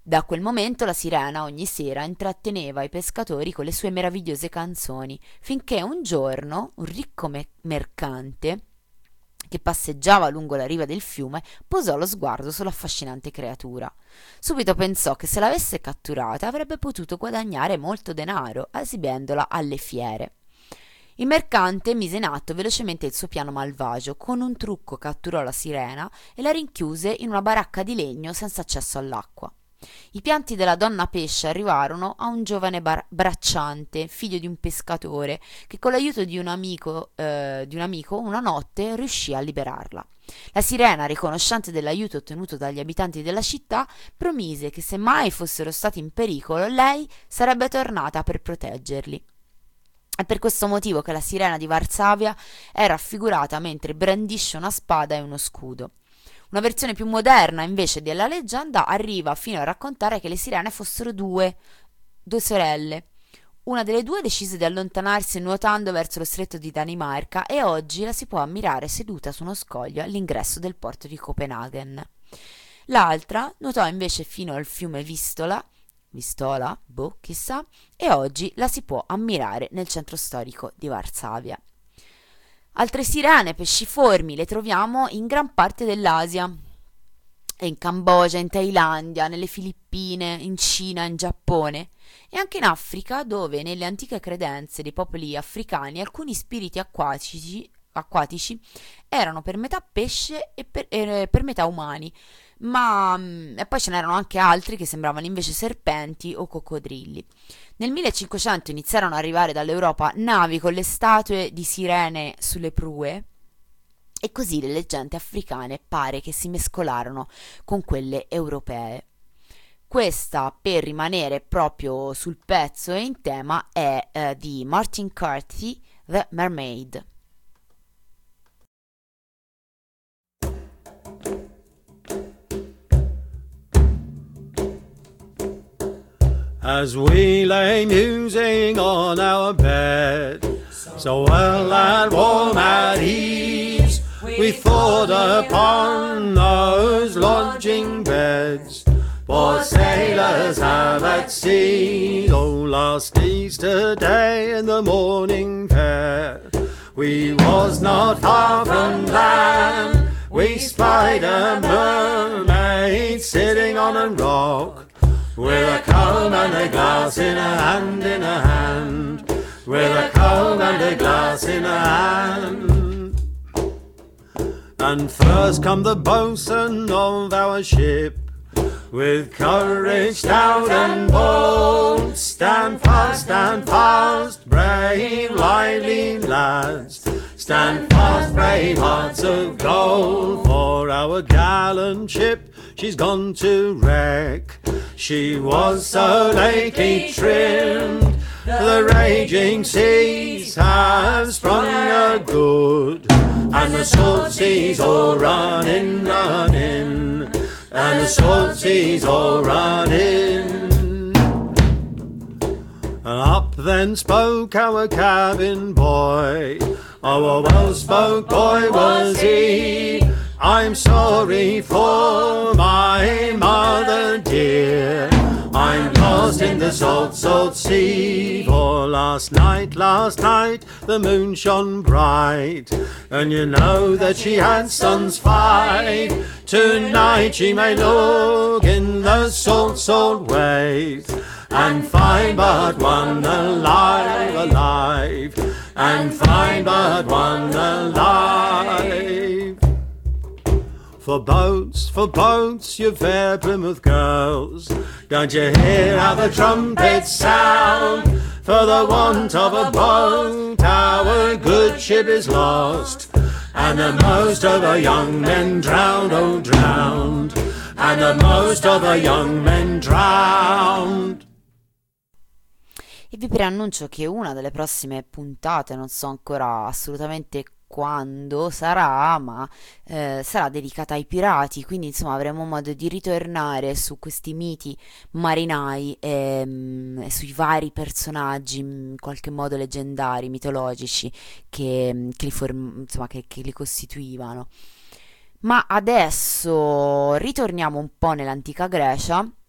Da quel momento la sirena ogni sera intratteneva i pescatori con le sue meravigliose canzoni, finché un giorno un ricco mercante che passeggiava lungo la riva del fiume posò lo sguardo sull'affascinante creatura. Subito pensò che se l'avesse catturata avrebbe potuto guadagnare molto denaro esibendola alle fiere. Il mercante mise in atto velocemente il suo piano malvagio. Con un trucco catturò la sirena e la rinchiuse in una baracca di legno senza accesso all'acqua. I pianti della donna pesce arrivarono a un giovane bracciante, figlio di un pescatore, che con l'aiuto di un amico una notte riuscì a liberarla. La sirena, riconoscente dell'aiuto ottenuto dagli abitanti della città, promise che se mai fossero stati in pericolo, lei sarebbe tornata per proteggerli. È per questo motivo che la sirena di Varsavia è raffigurata mentre brandisce una spada e uno scudo. Una versione più moderna, invece, della leggenda arriva fino a raccontare che le sirene fossero due sorelle. Una delle due decise di allontanarsi nuotando verso lo stretto di Danimarca e oggi la si può ammirare seduta su uno scoglio all'ingresso del porto di Copenaghen. L'altra nuotò invece fino al fiume Vistola, chissà, e oggi la si può ammirare nel centro storico di Varsavia. Altre sirene pesciformi le troviamo in gran parte dell'Asia, in Cambogia, in Thailandia, nelle Filippine, in Cina, in Giappone e anche in Africa, dove nelle antiche credenze dei popoli africani alcuni spiriti acquatici erano per metà pesce e per metà umani, e poi ce n'erano anche altri che sembravano invece serpenti o coccodrilli. Nel 1500 iniziarono ad arrivare dall'Europa navi con le statue di sirene sulle prue e così le leggende africane pare che si mescolarono con quelle europee. Questa, per rimanere proprio sul pezzo e in tema, è di Martin Carthy, The Mermaid. As we lay musing on our bed, so well and warm at ease, we thought upon those lodging beds poor sailors have at sea. Oh, last Easter day in the morning fair, we was not far from land. We spied a mermaid sitting on a rock, with a comb and a glass in her hand, with a comb and a glass in her hand. And first come the boatswain of our ship, with courage stout and bold. Stand fast, brave, lively lads. Stand fast, brave hearts of gold. For our gallant ship, she's gone to wreck. She was so lately trimmed, the raging seas have sprung her good, and the salt seas all run in, and the salt seas all run in. Up then spoke our cabin boy, oh, a well-spoke boy was he. I'm sorry for my mother dear, I'm lost in the salt, salt sea. For last night, the moon shone bright, and you know that she had sons 5. Tonight she may look in the salt, salt waves, and find but one alive, and find but one alive. For boats, you fair Plymouth girls, don't you hear how the trumpets sound? For the want of a boat, our good ship is lost, and the most of the young men drowned, oh drowned, and the most of the young men drowned. E vi preannuncio che una delle prossime puntate, non so ancora assolutamente quando sarà, ma sarà dedicata ai pirati, quindi insomma avremo modo di ritornare su questi miti marinai e sui vari personaggi in qualche modo leggendari, mitologici che li costituivano. Ma adesso ritorniamo un po' nell'antica Grecia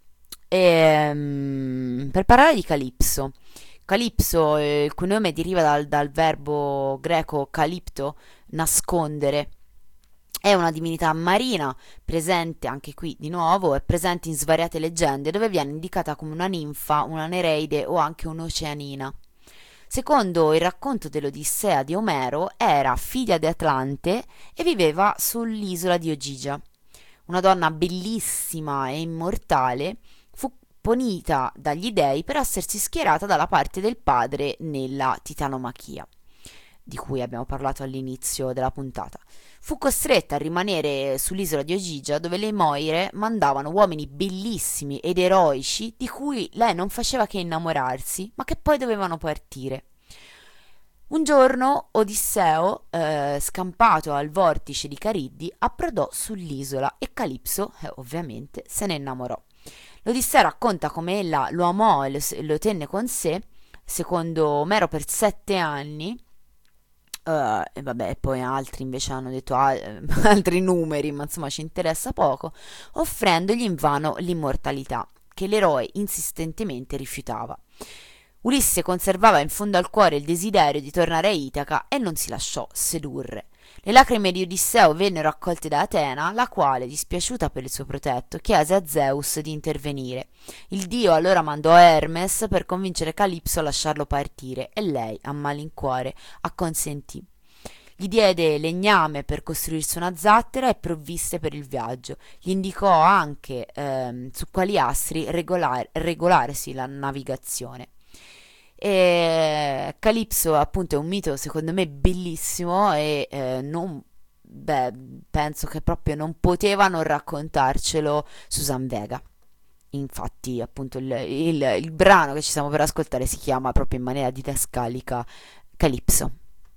Per parlare di Calipso. Calipso, il cui nome deriva dal verbo greco calipto, nascondere, è una divinità marina, presente anche qui di nuovo, è presente in svariate leggende dove viene indicata come una ninfa, una nereide o anche un'oceanina. Secondo il racconto dell'Odissea di Omero, era figlia di Atlante e viveva sull'isola di Ogygia. Una donna bellissima e immortale, fu punita dagli dei per essersi schierata dalla parte del padre nella titanomachia, di cui abbiamo parlato all'inizio della puntata. Fu costretta a rimanere sull'isola di Ogygia, dove le Moire mandavano uomini bellissimi ed eroici di cui lei non faceva che innamorarsi, ma che poi dovevano partire. Un giorno Odisseo, scampato al vortice di Cariddi, approdò sull'isola e Calipso, ovviamente, se ne innamorò. L'Odissea racconta come ella lo amò e lo tenne con sé, secondo Omero per 7 anni, e vabbè, poi altri invece hanno detto altri numeri, ma insomma ci interessa poco, offrendogli invano l'immortalità, che l'eroe insistentemente rifiutava. Ulisse conservava in fondo al cuore il desiderio di tornare a Itaca e non si lasciò sedurre. Le lacrime di Odisseo vennero accolte da Atena, la quale, dispiaciuta per il suo protetto, chiese a Zeus di intervenire. Il dio allora mandò Hermes per convincere Calipso a lasciarlo partire e lei, a malincuore, acconsentì. Gli diede legname per costruirsi una zattera e provviste per il viaggio. Gli indicò anche su quali astri regolarsi la navigazione. E Calipso appunto è un mito secondo me bellissimo e penso che proprio non poteva non raccontarcelo Susan Vega. Infatti appunto il brano che ci stiamo per ascoltare si chiama proprio in maniera didascalica Calipso.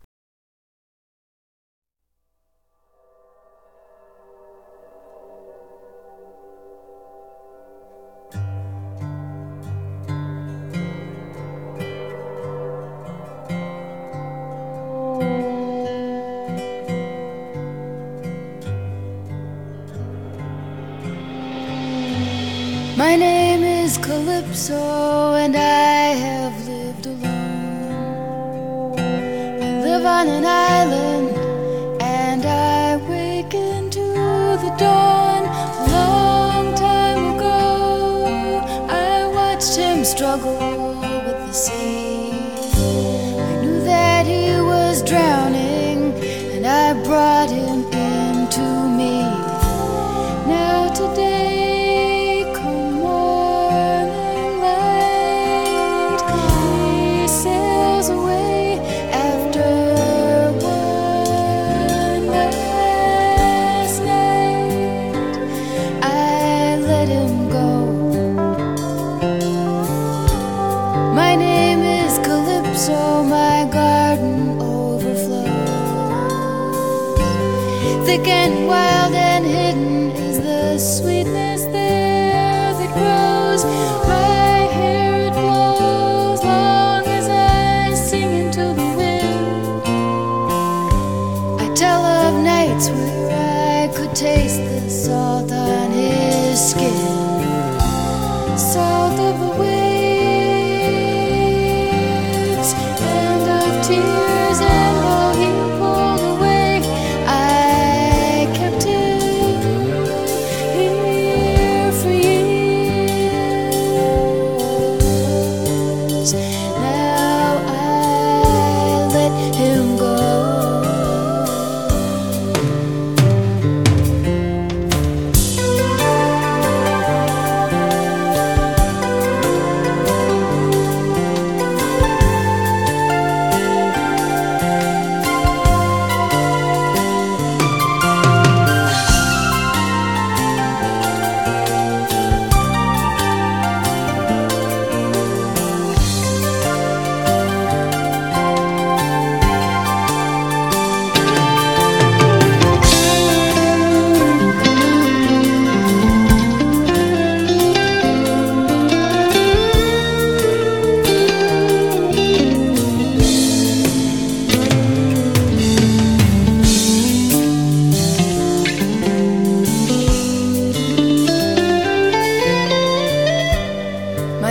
My name is Calypso and I have lived alone. I live on an island and I wake into the dawn. A long time ago I watched him struggle with the sea. I knew that he was drowning and I brought him into me. Now today so my garden overflows.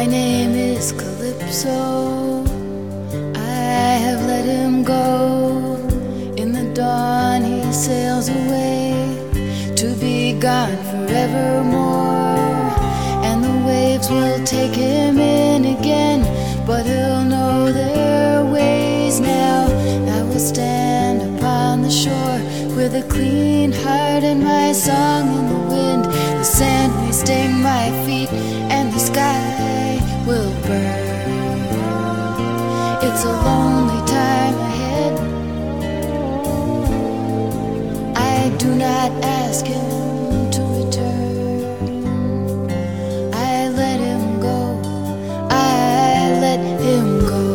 name is Calypso. I have let him go. In the dawn he sails away to be gone forevermore. And the waves will take him in again, but he'll know their ways now. I will stand upon the shore with a clean heart and my song in the wind. The sand may sting my feet and the sky will burn. It's a lonely time ahead. I do not ask him to return. I let him go. I let him go.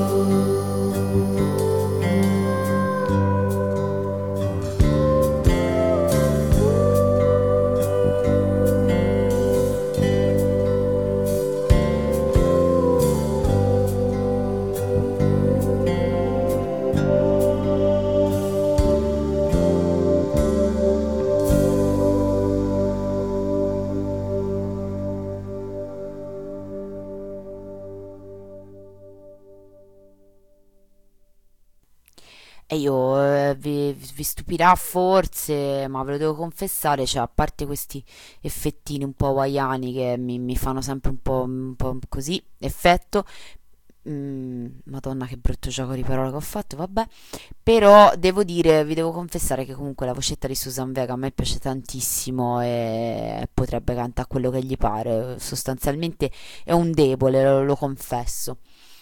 E io vi stupirà forse, ma ve lo devo confessare, cioè a parte questi effettini un po' hawaiani che mi fanno sempre un po' così, effetto, Madonna che brutto gioco di parole che ho fatto, vabbè, però devo dire, vi devo confessare che comunque la vocetta di Susan Vega a me piace tantissimo e potrebbe cantare quello che gli pare, sostanzialmente è un debole, lo confesso.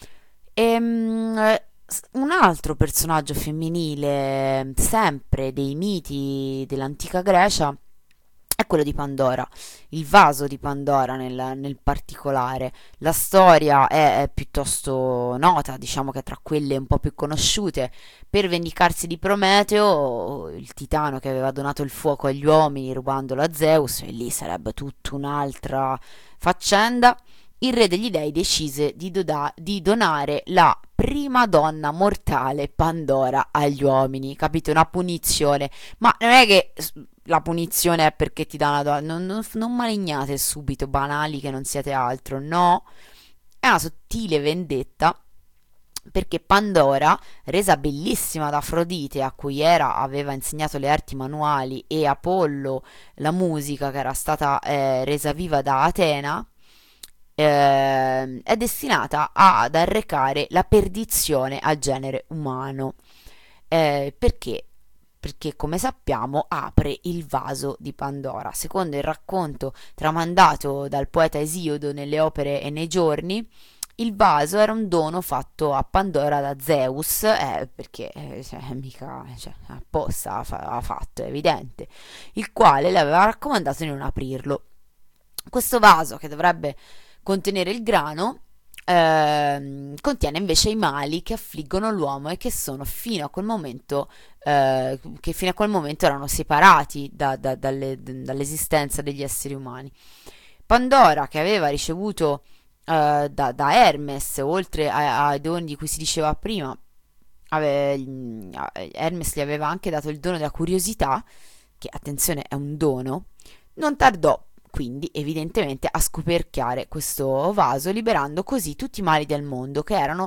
Un altro personaggio femminile, sempre dei miti dell'antica Grecia, è quello di Pandora, il vaso di Pandora nel particolare. La storia è piuttosto nota, diciamo che tra quelle un po' più conosciute. Per vendicarsi di Prometeo, il titano che aveva donato il fuoco agli uomini rubandolo a Zeus, e lì sarebbe tutta un'altra faccenda, il re degli dei decise di donare la prima donna mortale, Pandora, agli uomini, capite? Una punizione, ma non è che la punizione è perché ti dà una donna, non malignate subito, banali che non siete altro, no, è una sottile vendetta, perché Pandora, resa bellissima da Afrodite, a cui aveva insegnato le arti manuali, e Apollo la musica, che era stata resa viva da Atena, è destinata ad arrecare la perdizione al genere umano. Perché? Perché, come sappiamo, apre il vaso di Pandora. Secondo il racconto tramandato dal poeta Esiodo nelle opere e nei giorni, il vaso era un dono fatto a Pandora da Zeus, perché mica apposta ha fatto, è evidente, il quale le aveva raccomandato di non aprirlo. Questo vaso, che dovrebbe contenere il grano, contiene invece i mali che affliggono l'uomo e che sono fino a quel momento erano separati dall'esistenza degli esseri umani. Pandora, che aveva ricevuto da Hermes, oltre ai doni di cui si diceva prima, Hermes gli aveva anche dato il dono della curiosità, che attenzione è un dono, non tardò quindi evidentemente a scoperchiare questo vaso, liberando così tutti i mali del mondo, che erano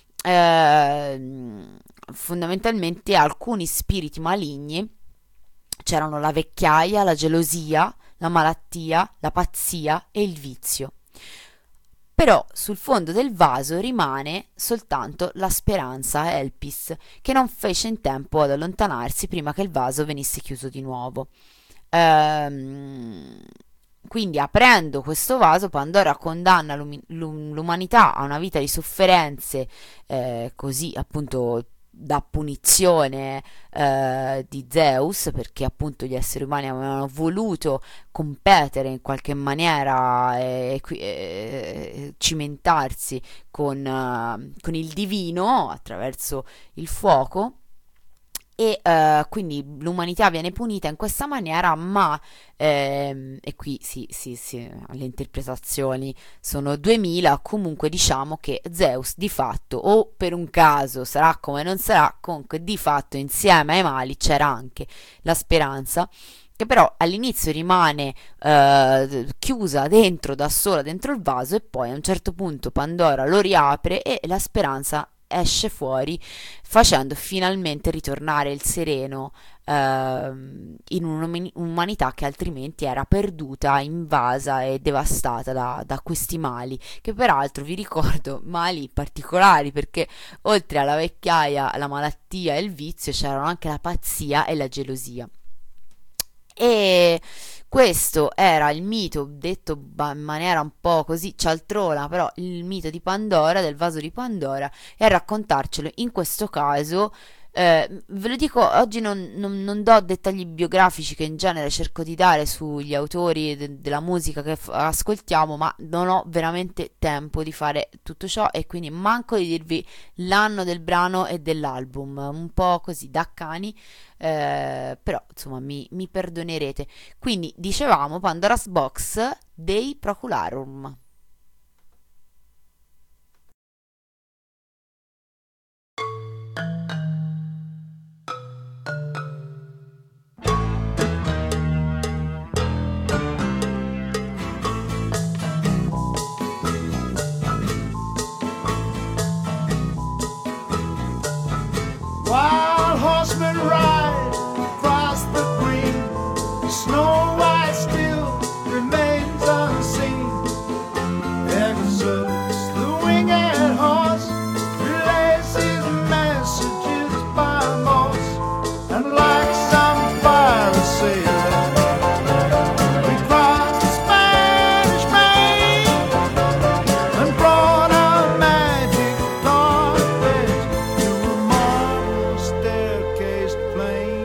fondamentalmente alcuni spiriti maligni. C'erano la vecchiaia, la gelosia, la malattia, la pazzia e il vizio. Però sul fondo del vaso rimane soltanto la speranza Elpis, che non fece in tempo ad allontanarsi prima che il vaso venisse chiuso di nuovo. Quindi, aprendo questo vaso, Pandora condanna l'umanità a una vita di sofferenze, così appunto da punizione di Zeus, perché appunto gli esseri umani avevano voluto competere in qualche maniera e cimentarsi con il divino attraverso il fuoco. E quindi l'umanità viene punita in questa maniera, ma e qui sì, le interpretazioni sono 2000, comunque diciamo che Zeus di fatto, o per un caso sarà come non sarà, comunque di fatto insieme ai mali c'era anche la speranza, che però all'inizio rimane chiusa dentro, da sola dentro il vaso, e poi a un certo punto Pandora lo riapre e la speranza esce fuori, facendo finalmente ritornare il sereno in un'umanità che altrimenti era perduta, invasa e devastata da questi mali, che peraltro vi ricordo mali particolari, perché oltre alla vecchiaia, la malattia e il vizio c'erano anche la pazzia e la gelosia. E questo era il mito, detto in maniera un po' così cialtrona, però il mito di Pandora, del vaso di Pandora, e a raccontarcelo in questo caso, ve lo dico, oggi non do dettagli biografici che in genere cerco di dare sugli autori della musica che ascoltiamo, ma non ho veramente tempo di fare tutto ciò, e quindi manco di dirvi l'anno del brano e dell'album, un po' così da cani. Però insomma mi perdonerete. Quindi dicevamo Pandora's Box dei Procularum. Wild horsemen ride across the green. Snow White still remains unseen. Pegasus, the winged horse, relays his messages by Morse. And like some pirate sailor, we crossed the Spanish Main and brought our magic carpet to a marble staircase plain.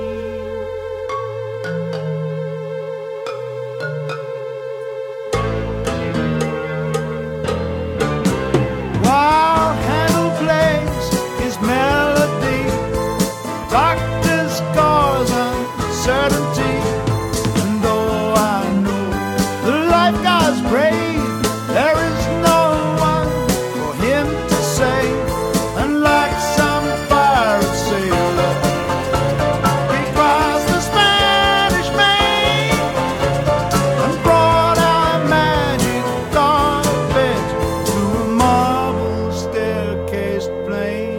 While Handel plays his melody, doctor scores uncertainty. And though I know the life God's brave, there is no one for him to save. And like some pirate sailor, we crossed the Spanish Main and brought our magic carpet to a marble staircase plain.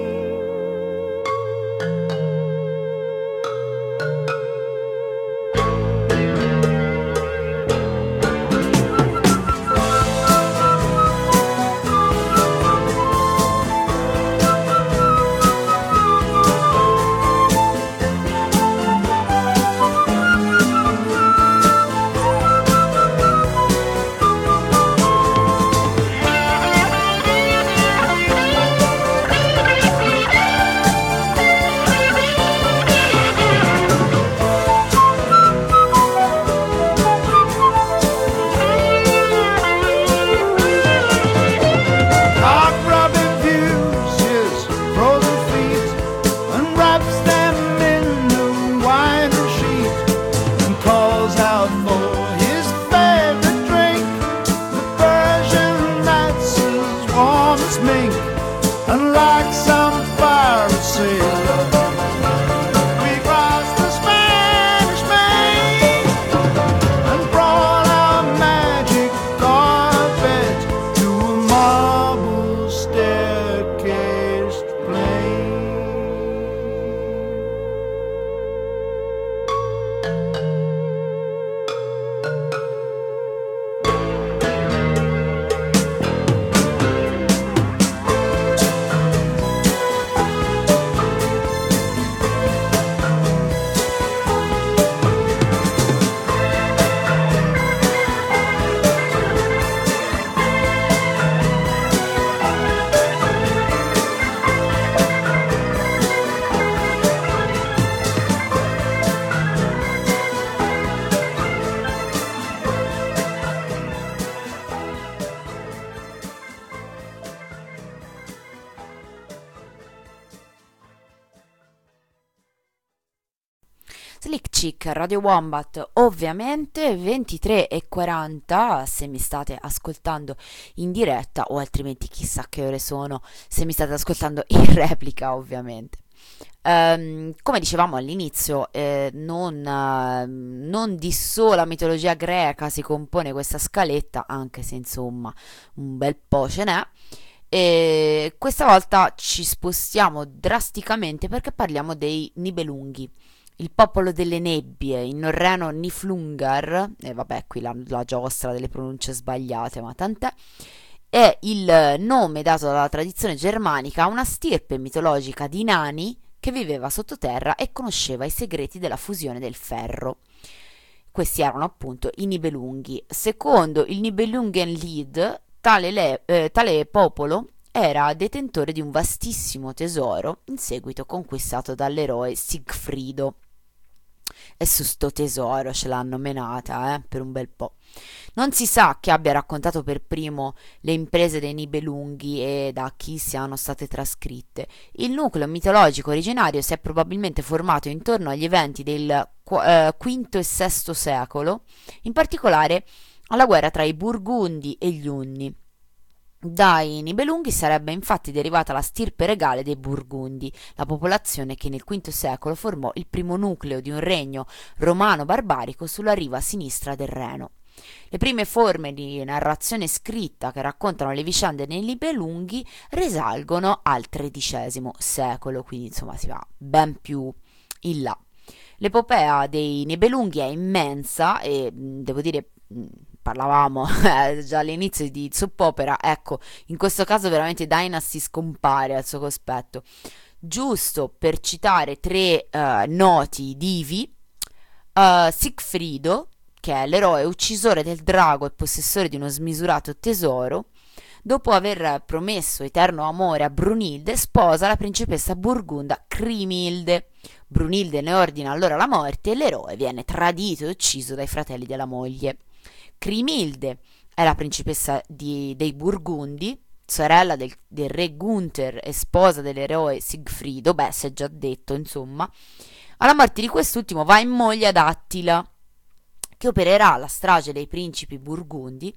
Cock-Robin views his frozen feet and wraps them in a winding sheet and calls out for his favorite drink, the Persian that's as warm as mink. And like some pirate sailor, we crossed the Spanish Main and brought our magic carpet to a marble staircase plain. Slick Chick, Radio Wombat, ovviamente 23:40 se mi state ascoltando in diretta, o altrimenti chissà che ore sono se mi state ascoltando in replica, ovviamente. Come dicevamo all'inizio, non di sola mitologia greca si compone questa scaletta, anche se insomma un bel po' ce n'è. E questa volta ci spostiamo drasticamente perché parliamo dei Nibelunghi, il popolo delle nebbie, in norreno Niflungar, e vabbè qui la giostra delle pronunce sbagliate, ma tant'è, è il nome dato dalla tradizione germanica a una stirpe mitologica di nani che viveva sottoterra e conosceva i segreti della fusione del ferro. Questi erano appunto i Nibelunghi. Secondo il Nibelungenlied, tale popolo era detentore di un vastissimo tesoro, in seguito conquistato dall'eroe Sigfrido. E su sto tesoro ce l'hanno menata, per un bel po'. Non si sa chi abbia raccontato per primo le imprese dei Nibelunghi e da chi siano state trascritte. Il nucleo mitologico originario si è probabilmente formato intorno agli eventi del V e VI secolo, in particolare alla guerra tra i Burgundi e gli Unni. Dai Nibelunghi sarebbe infatti derivata la stirpe regale dei Burgundi, la popolazione che nel V secolo formò il primo nucleo di un regno romano barbarico sulla riva sinistra del Reno. Le prime forme di narrazione scritta che raccontano le vicende dei Nibelunghi risalgono al XIII secolo, quindi insomma si va ben più in là. L'epopea dei Nibelunghi è immensa e devo dire, parlavamo già all'inizio di soap opera, ecco, in questo caso veramente Dynasty scompare al suo cospetto. Giusto per citare tre noti divi, Sigfrido, che è l'eroe uccisore del drago e possessore di uno smisurato tesoro, dopo aver promesso eterno amore a Brunilde, sposa la principessa burgunda Crimilde. Brunilde ne ordina allora la morte e l'eroe viene tradito e ucciso dai fratelli della moglie. Crimilde è la principessa dei Burgundi, sorella del re Gunther e sposa dell'eroe Sigfrido, beh, si è già detto, insomma. Alla morte di quest'ultimo va in moglie ad Attila, che opererà la strage dei principi burgundi,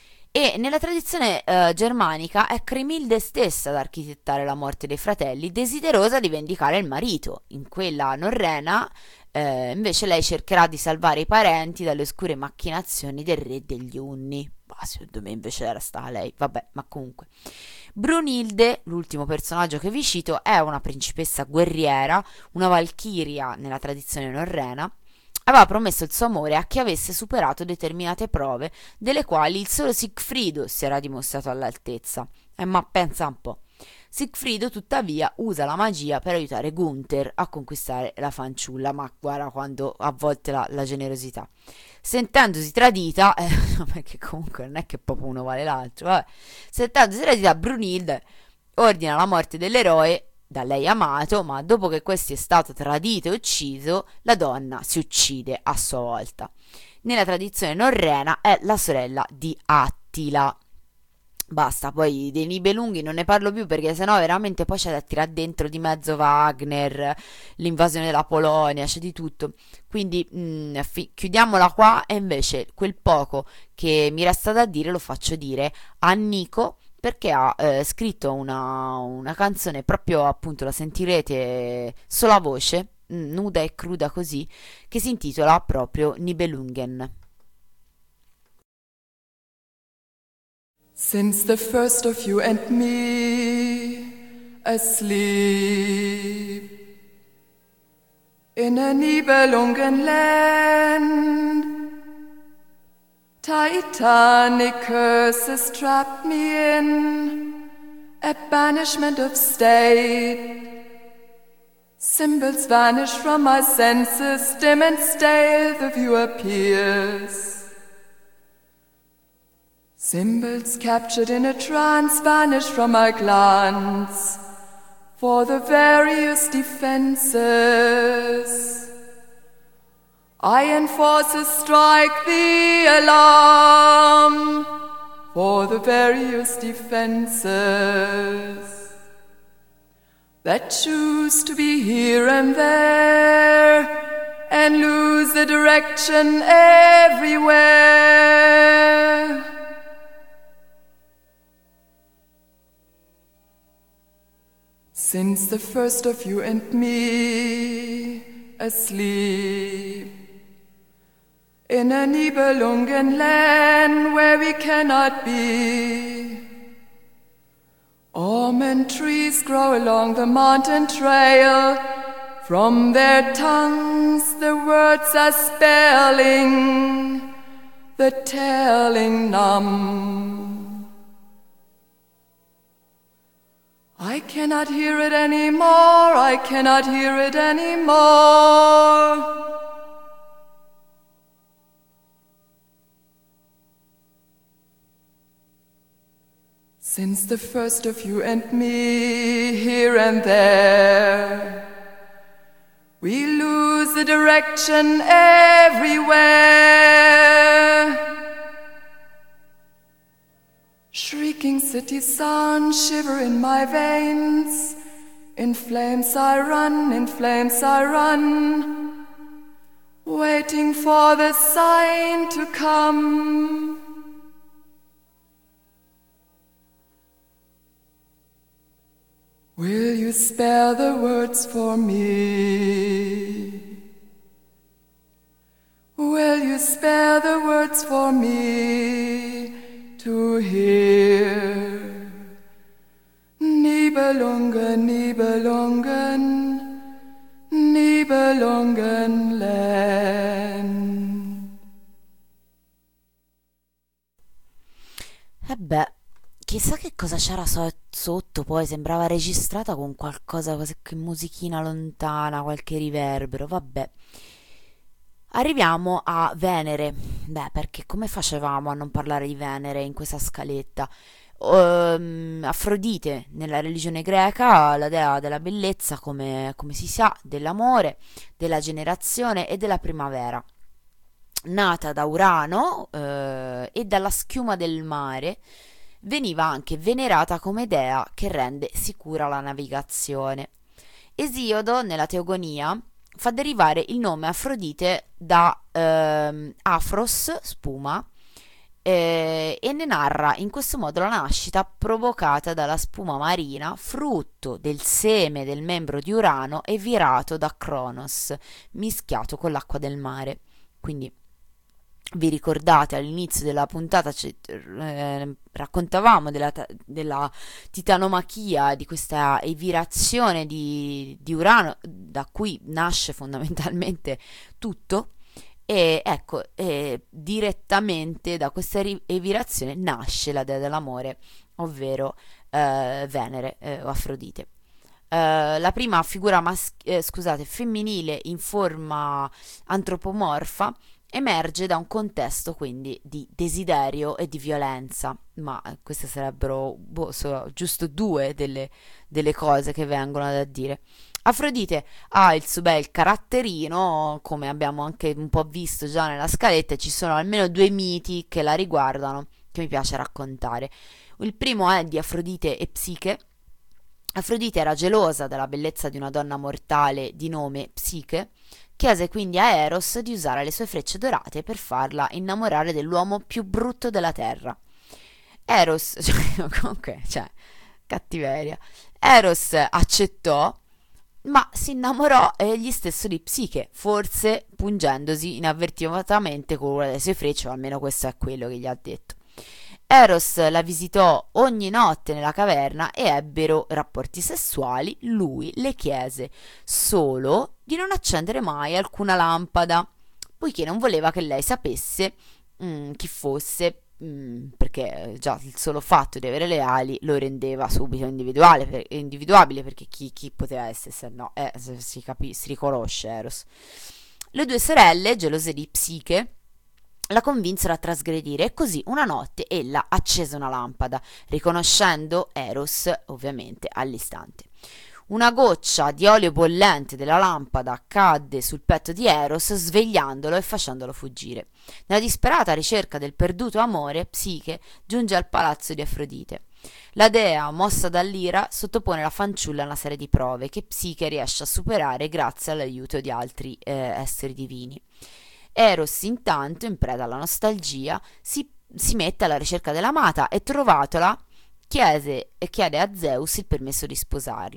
e nella tradizione germanica è Crimilde stessa ad architettare la morte dei fratelli, desiderosa di vendicare il marito. In quella norrena invece lei cercherà di salvare i parenti dalle oscure macchinazioni del re degli Unni. Secondo me invece era stata lei, vabbè, ma comunque. Brunilde, l'ultimo personaggio che vi cito, è una principessa guerriera, una valchiria nella tradizione norrena. Aveva promesso il suo amore a chi avesse superato determinate prove, delle quali il solo Sigfrido si era dimostrato all'altezza. Ma pensa un po'. Sigfrido, tuttavia, usa la magia per aiutare Gunther a conquistare la fanciulla, ma guarda quando a volte la generosità. Sentendosi tradita, perché comunque non è che proprio uno vale l'altro, vabbè. Sentendosi tradita, Brunilde ordina la morte dell'eroe da lei amato, ma dopo che questi è stato tradito e ucciso, la donna si uccide a sua volta. Nella tradizione norrena è la sorella di Attila. Basta, poi dei Nibelunghi non ne parlo più perché sennò veramente poi c'è da tirare dentro di mezzo Wagner, l'invasione della Polonia, c'è di tutto. Quindi chiudiamola qua e invece quel poco che mi resta da dire lo faccio dire a Nico, perché ha scritto una canzone, proprio appunto la sentirete solo a voce, nuda e cruda così, che si intitola proprio Nibelungen. Since the first of you and me asleep in a Nibelungen land, Titanic curses trapped me in a banishment of state. Symbols vanish from my senses, dim and stale the view appears. Symbols captured in a trance vanish from my glance for the various defenses. Iron forces strike the alarm for the various defenses that choose to be here and there and lose the direction everywhere. Since the first of you and me asleep in a Nibelungen land where we cannot be. Almond trees grow along the mountain trail. From their tongues the words are spelling, the telling numb. I cannot hear it anymore, I cannot hear it anymore. Since the first of you and me, here and there, we lose the direction everywhere. Shrieking city sun, shiver in my veins. In flames I run, in flames I run, waiting for the sign to come. Will you spare the words for me? Will you spare the words for me to hear? Nibelungen, Nibelungen, Nibelungenland. E beh, chissà che cosa c'era sotto, poi sembrava registrata con qualcosa, qualche musichina lontana, qualche riverbero, vabbè. Arriviamo a Venere. Beh, perché come facevamo a non parlare di Venere in questa scaletta? Afrodite, nella religione greca, la dea della bellezza, come si sa, dell'amore, della generazione e della primavera. Nata da Urano e dalla schiuma del mare, veniva anche venerata come dea che rende sicura la navigazione. Esiodo, nella Teogonia, fa derivare il nome Afrodite da Afros, spuma, e ne narra in questo modo la nascita provocata dalla spuma marina, frutto del seme del membro di Urano e virato da Cronos, mischiato con l'acqua del mare. Quindi vi ricordate all'inizio della puntata raccontavamo della titanomachia, di questa evirazione di Urano, da cui nasce fondamentalmente tutto, e ecco, direttamente da questa evirazione nasce la dea dell'amore, ovvero Venere o Afrodite. La prima figura femminile in forma antropomorfa emerge da un contesto quindi di desiderio e di violenza, ma queste sarebbero giusto due delle cose che vengono da dire. Afrodite ha il suo bel caratterino, come abbiamo anche un po' visto già nella scaletta. Ci sono almeno due miti che la riguardano che mi piace raccontare. Il primo è di Afrodite e Psiche. Afrodite era gelosa della bellezza di una donna mortale di nome Psiche, chiese quindi a Eros di usare le sue frecce dorate per farla innamorare dell'uomo più brutto della terra. Eros, cattiveria. Eros accettò, ma si innamorò egli stesso di Psiche, forse pungendosi inavvertitamente con una delle sue frecce, o almeno questo è quello che gli ha detto. Eros la visitò ogni notte nella caverna e ebbero rapporti sessuali. Lui le chiese solo di non accendere mai alcuna lampada, poiché non voleva che lei sapesse chi fosse, perché già il solo fatto di avere le ali lo rendeva subito individuabile, perché chi poteva essere, se no si riconosce Eros. Le due sorelle, gelose di Psiche, la convinsero a trasgredire e così una notte ella accese una lampada, riconoscendo Eros ovviamente all'istante. Una goccia di olio bollente della lampada cadde sul petto di Eros, svegliandolo e facendolo fuggire. Nella disperata ricerca del perduto amore, Psiche giunge al palazzo di Afrodite. La dea, mossa dall'ira, sottopone la fanciulla a una serie di prove che Psiche riesce a superare grazie all'aiuto di altri esseri divini. Eros, intanto, in preda alla nostalgia, si mette alla ricerca dell'amata e, trovatola, chiede a Zeus il permesso di sposarla.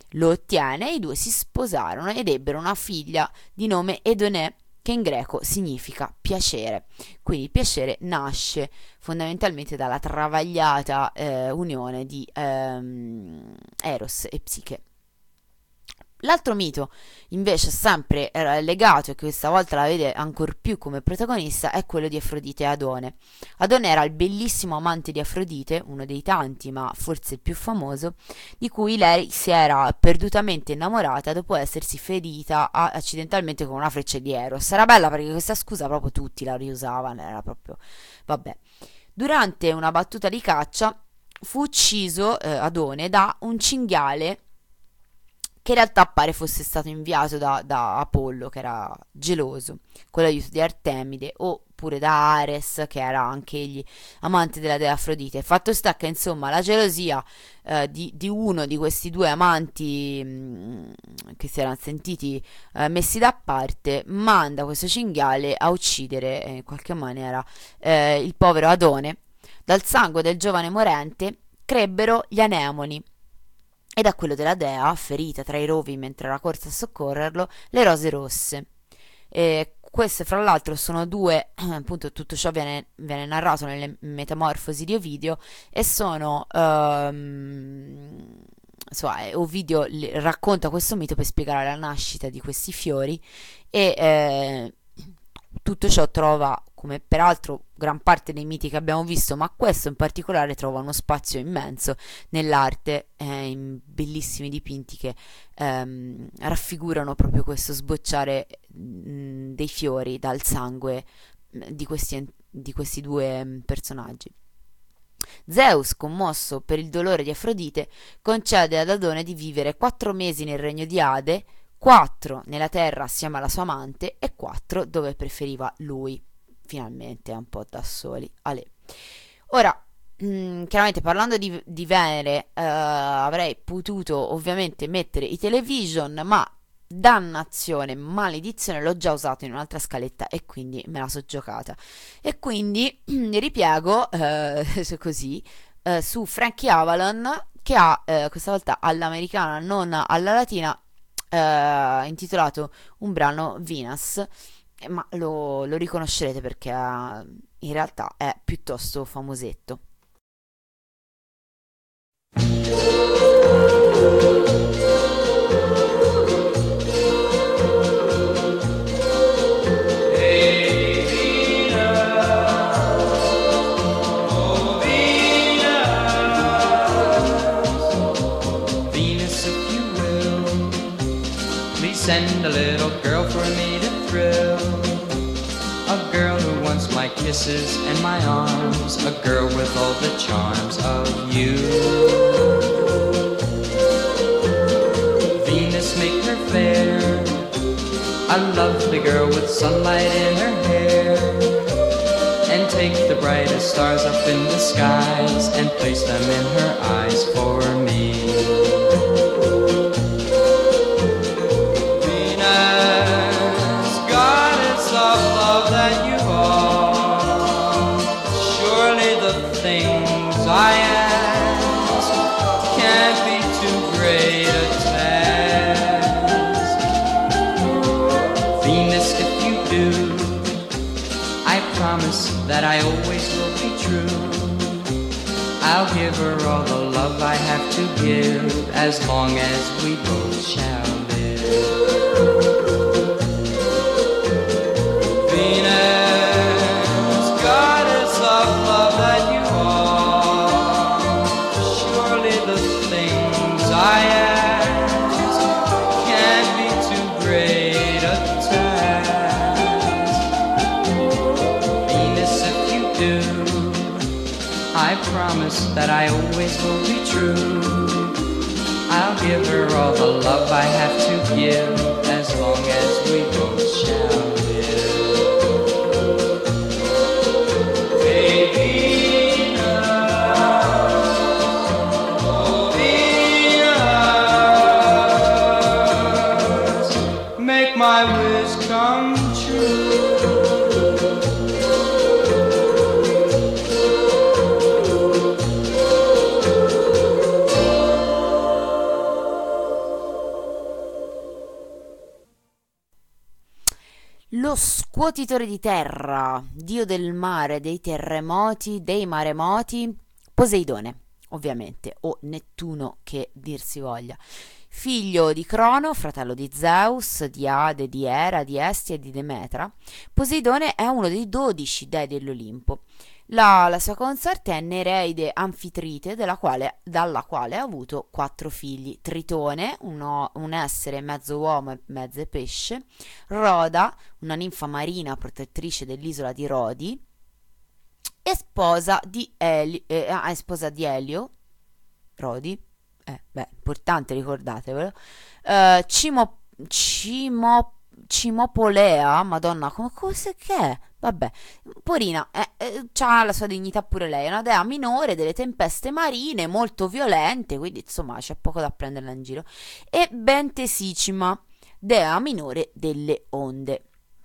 lo ottiene e i due si sposarono ed ebbero una figlia di nome Edone, che in greco significa piacere. Quindi il piacere nasce fondamentalmente dalla travagliata unione di Eros e Psiche. L'altro mito, invece, sempre legato e che questa volta la vede ancor più come protagonista, è quello di Afrodite e Adone. Adone era il bellissimo amante di Afrodite, uno dei tanti, ma forse il più famoso, di cui lei si era perdutamente innamorata dopo essersi ferita accidentalmente con una freccia di Eros. Era bella perché questa scusa proprio tutti la riusavano, era proprio... vabbè. Durante una battuta di caccia fu ucciso Adone da un cinghiale che in realtà pare fosse stato inviato da Apollo, che era geloso, con l'aiuto di Artemide, oppure da Ares, che era anche egli amante della dea Afrodite. Fatto sta che, insomma, la gelosia di uno di questi due amanti che si erano sentiti messi da parte, manda questo cinghiale a uccidere in qualche maniera il povero Adone. Dal sangue del giovane morente crebbero gli anemoni, e da quello della dea, ferita tra i rovi mentre era corsa a soccorrerlo, le rose rosse. E queste, fra l'altro, sono due, appunto, tutto ciò viene narrato nelle Metamorfosi di Ovidio, e sono Ovidio racconta questo mito per spiegare la nascita di questi fiori, e tutto ciò trova, come peraltro gran parte dei miti che abbiamo visto, ma questo in particolare, trova uno spazio immenso nell'arte, in bellissimi dipinti che raffigurano proprio questo sbocciare dei fiori dal sangue di questi due personaggi. Zeus, commosso per il dolore di Afrodite, concede ad Adone di vivere 4 mesi nel regno di Ade, 4 nella terra assieme alla sua amante e 4 dove preferiva lui, finalmente un po' da soli. Ora, chiaramente parlando di Venere, avrei potuto ovviamente mettere i television, ma dannazione, maledizione, l'ho già usato in un'altra scaletta e quindi me la so giocata, e quindi ripiego così su Frankie Avalon, che ha questa volta all'americana, non alla latina, intitolato un brano Venus, ma lo riconoscerete perché in realtà è piuttosto famosetto. Send a little girl for me to thrill. A girl who wants my kisses and my arms. A girl with all the charms of you. Venus, make her fair. A lovely girl with sunlight in her hair. And take the brightest stars up in the skies and place them in her eyes for me. That you are, surely the things I ask can't be too great a task. Venus, if you do, I promise that I always will be true. I'll give her all the love I have to give, as long as we both shall live. Venus, goddess of love that you are, surely the things I ask can't be too great a task. Venus, if you do, I promise that I always will be true. I'll give her all the love I have to give, as long as we both shall live. My wish come true. Scuotitore di terra, dio del mare, dei terremoti, dei maremoti, Poseidone, ovviamente, o Nettuno che dir si voglia. Figlio di Crono, fratello di Zeus, di Ade, di Era, di Estia e di Demetra, Poseidone è uno dei 12 dei dell'Olimpo. La sua consorte è Nereide Anfitrite, dalla quale ha avuto 4 figli: Tritone, un essere mezzo uomo e mezzo pesce; Roda, una ninfa marina protettrice dell'isola di Rodi, e sposa di Elio, Rodi, importante, ricordatevelo. Cimopolea, madonna, cos'è che è? Vabbè, porina, c'ha la sua dignità pure lei, è una dea minore delle tempeste marine, molto violente, quindi insomma c'è poco da prenderla in giro. E Bentesicima, dea minore delle onde.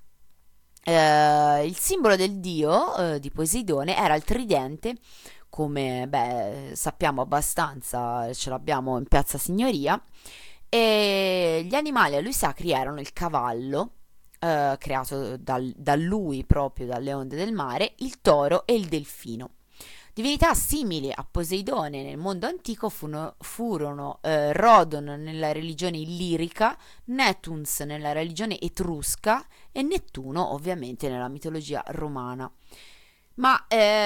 Il simbolo del dio di Poseidone era il tridente, come sappiamo abbastanza, ce l'abbiamo in Piazza Signoria. E gli animali a lui sacri erano il cavallo, creato da lui proprio, dalle onde del mare, il toro e il delfino. Divinità simili a Poseidone nel mondo antico furono Rodon nella religione illirica, Netuns nella religione etrusca e Nettuno ovviamente nella mitologia romana. Ma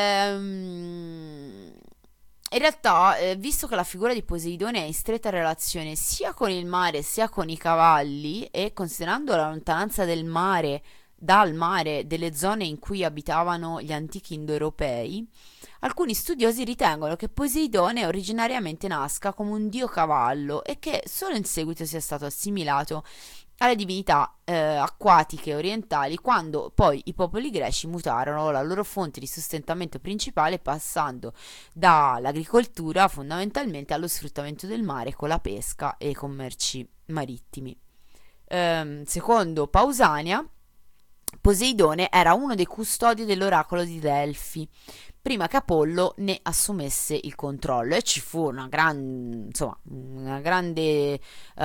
in realtà, visto che la figura di Poseidone è in stretta relazione sia con il mare sia con i cavalli, e considerando la lontananza dal mare delle zone in cui abitavano gli antichi indoeuropei, alcuni studiosi ritengono che Poseidone originariamente nasca come un dio cavallo e che solo in seguito sia stato assimilato alle divinità acquatiche orientali, quando poi i popoli greci mutarono la loro fonte di sostentamento principale, passando dall'agricoltura fondamentalmente allo sfruttamento del mare con la pesca e i commerci marittimi. Secondo Pausania, Poseidone era uno dei custodi dell'oracolo di Delfi, prima che Apollo ne assumesse il controllo, e ci fu un grande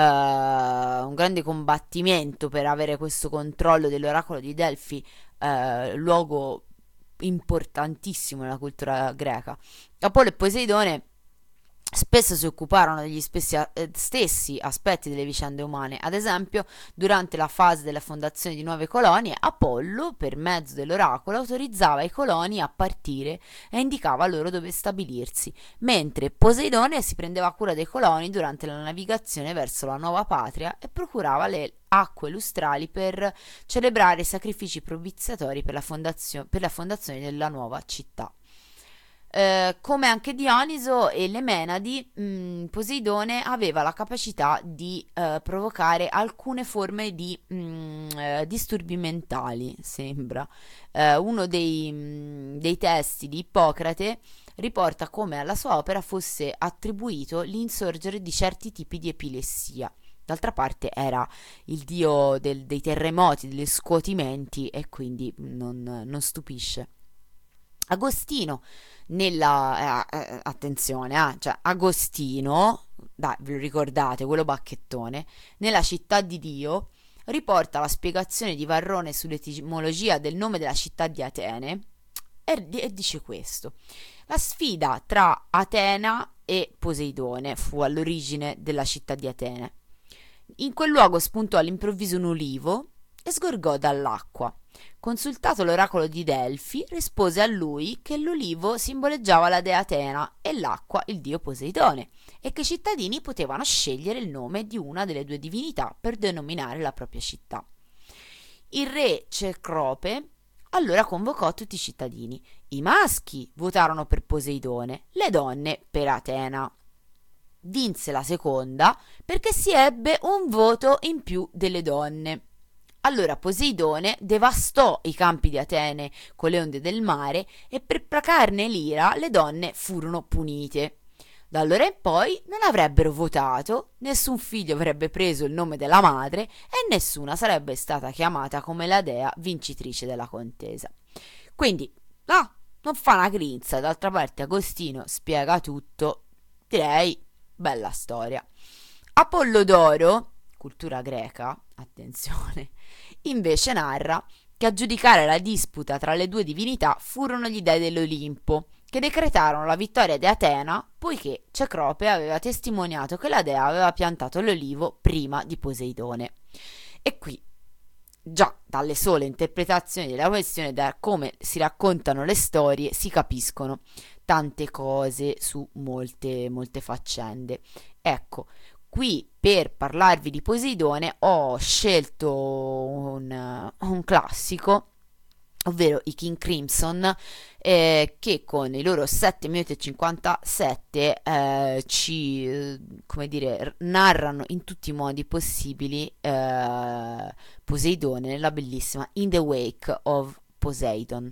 combattimento per avere questo controllo dell'oracolo di Delfi, luogo importantissimo nella cultura greca. Apollo e Poseidone spesso si occuparono degli stessi aspetti delle vicende umane. Ad esempio, durante la fase della fondazione di nuove colonie, Apollo, per mezzo dell'oracolo, autorizzava i coloni a partire e indicava loro dove stabilirsi, mentre Poseidone si prendeva cura dei coloni durante la navigazione verso la nuova patria e procurava le acque lustrali per celebrare i sacrifici propiziatori per la fondazione della nuova città. Come anche Dioniso e le Menadi, Poseidone aveva la capacità di provocare alcune forme di disturbi mentali, sembra. Uno dei testi di Ippocrate riporta come alla sua opera fosse attribuito l'insorgere di certi tipi di epilessia. D'altra parte era il dio dei terremoti, degli scuotimenti, e quindi non stupisce. Agostino Agostino, dai, ve lo ricordate, quello bacchettone, nella Città di Dio, riporta la spiegazione di Varrone sull'etimologia del nome della città di Atene e dice questo: la sfida tra Atena e Poseidone fu all'origine della città di Atene. In quel luogo spuntò all'improvviso un ulivo e sgorgò dall'acqua. Consultato l'oracolo di Delfi, rispose a lui che l'ulivo simboleggiava la dea Atena e l'acqua il dio Poseidone, e che i cittadini potevano scegliere il nome di una delle due divinità per denominare la propria città. Il re Cecrope allora convocò tutti i cittadini. I maschi votarono per Poseidone, le donne per Atena. Vinse la seconda perché si ebbe un voto in più delle donne. Allora Poseidone devastò i campi di Atene con le onde del mare, e per placarne l'ira le donne furono punite. Da allora in poi non avrebbero votato, nessun figlio avrebbe preso il nome della madre e nessuna sarebbe stata chiamata come la dea vincitrice della contesa. Quindi, no, non fa una grinza. D'altra parte Agostino spiega tutto. Direi, bella storia. Apollodoro, cultura greca, attenzione, invece narra che a giudicare la disputa tra le due divinità furono gli dei dell'Olimpo, che decretarono la vittoria di Atena, poiché Cecrope aveva testimoniato che la dea aveva piantato l'olivo prima di Poseidone. E qui, già dalle sole interpretazioni della questione, da come si raccontano le storie, si capiscono tante cose su molte faccende. Ecco, qui per parlarvi di Poseidone ho scelto un classico, ovvero i King Crimson, che con i loro 7 minuti e 57 come dire, narrano in tutti i modi possibili Poseidone nella bellissima In the Wake of Poseidon.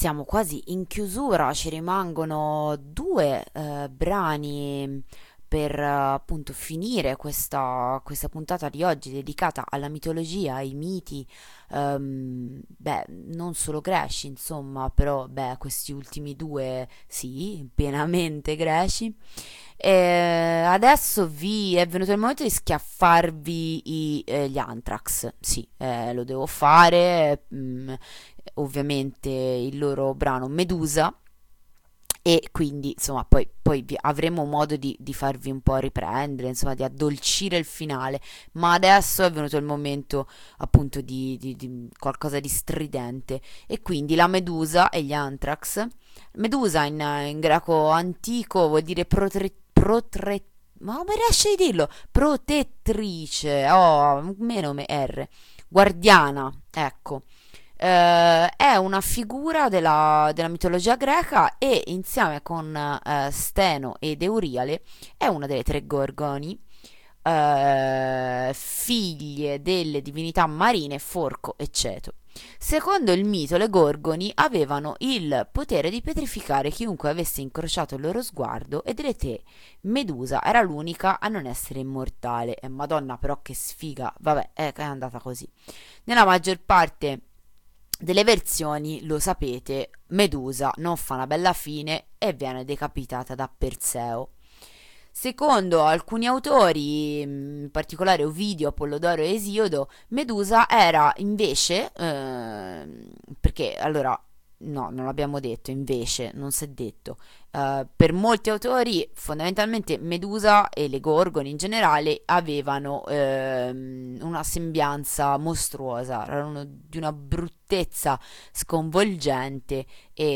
siamo quasi in chiusura, ci rimangono due brani per appunto finire questa puntata di oggi dedicata alla mitologia, ai miti, non solo greci, insomma, però questi ultimi due sì, pienamente greci. Adesso è venuto il momento di schiaffarvi gli Anthrax, sì, lo devo fare, ovviamente il loro brano Medusa. E quindi insomma poi avremo modo di farvi un po' riprendere, insomma di addolcire il finale, ma adesso è venuto il momento appunto di qualcosa di stridente, e quindi la Medusa e gli Anthrax. Medusa in greco antico vuol dire ma come riesci a dirlo? Protettrice, meno R, guardiana, ecco. È una figura della mitologia greca, e insieme con Steno ed Euriale è una delle tre Gorgoni, figlie delle divinità marine Forco e Ceto. Secondo il mito, le Gorgoni avevano il potere di pietrificare chiunque avesse incrociato il loro sguardo, e delle tre Medusa era l'unica a non essere immortale. Madonna, però che sfiga, vabbè, è andata così. Nella maggior parte delle versioni, lo sapete, Medusa non fa una bella fine e viene decapitata da Perseo. Secondo alcuni autori, in particolare Ovidio, Apollodoro e Esiodo, Medusa era invece, perché allora, no, non l'abbiamo detto, invece, non si è detto, per molti autori fondamentalmente Medusa e le Gorgoni in generale avevano una sembianza mostruosa, erano di una bruttezza sconvolgente,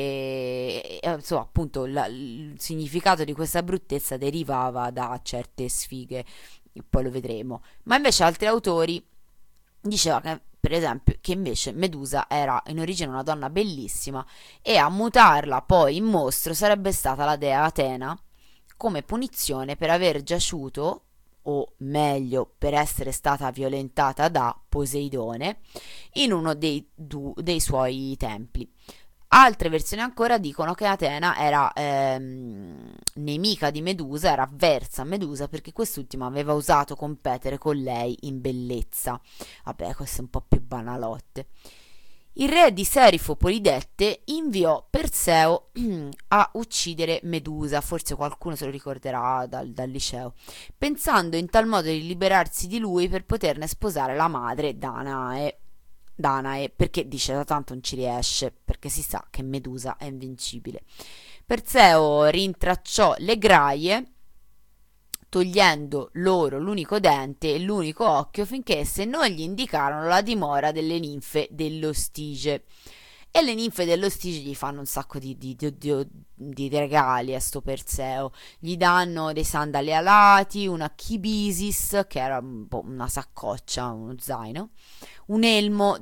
e insomma appunto il significato di questa bruttezza derivava da certe sfighe, poi lo vedremo. Ma invece altri autori diceva che, per esempio, che invece Medusa era in origine una donna bellissima, e a mutarla poi in mostro sarebbe stata la dea Atena, come punizione per aver giaciuto, o meglio per essere stata violentata da Poseidone in uno dei suoi templi. Altre versioni ancora dicono che Atena era nemica di Medusa, era avversa a Medusa perché quest'ultima aveva osato competere con lei in bellezza. Vabbè, queste un po' più banalotte. Il re di Serifo Polidette inviò Perseo a uccidere Medusa, forse qualcuno se lo ricorderà dal liceo, pensando in tal modo di liberarsi di lui per poterne sposare la madre Danae, perché dice da tanto non ci riesce, perché si sa che Medusa è invincibile. Perseo rintracciò le graie, togliendo loro l'unico dente e l'unico occhio, finché esse non gli indicarono la dimora delle ninfe dello Stige. E le ninfe dello Stige gli fanno un sacco di regali a sto Perseo. Gli danno dei sandali alati, una chibisis, che era una saccoccia, uno zaino, un elmo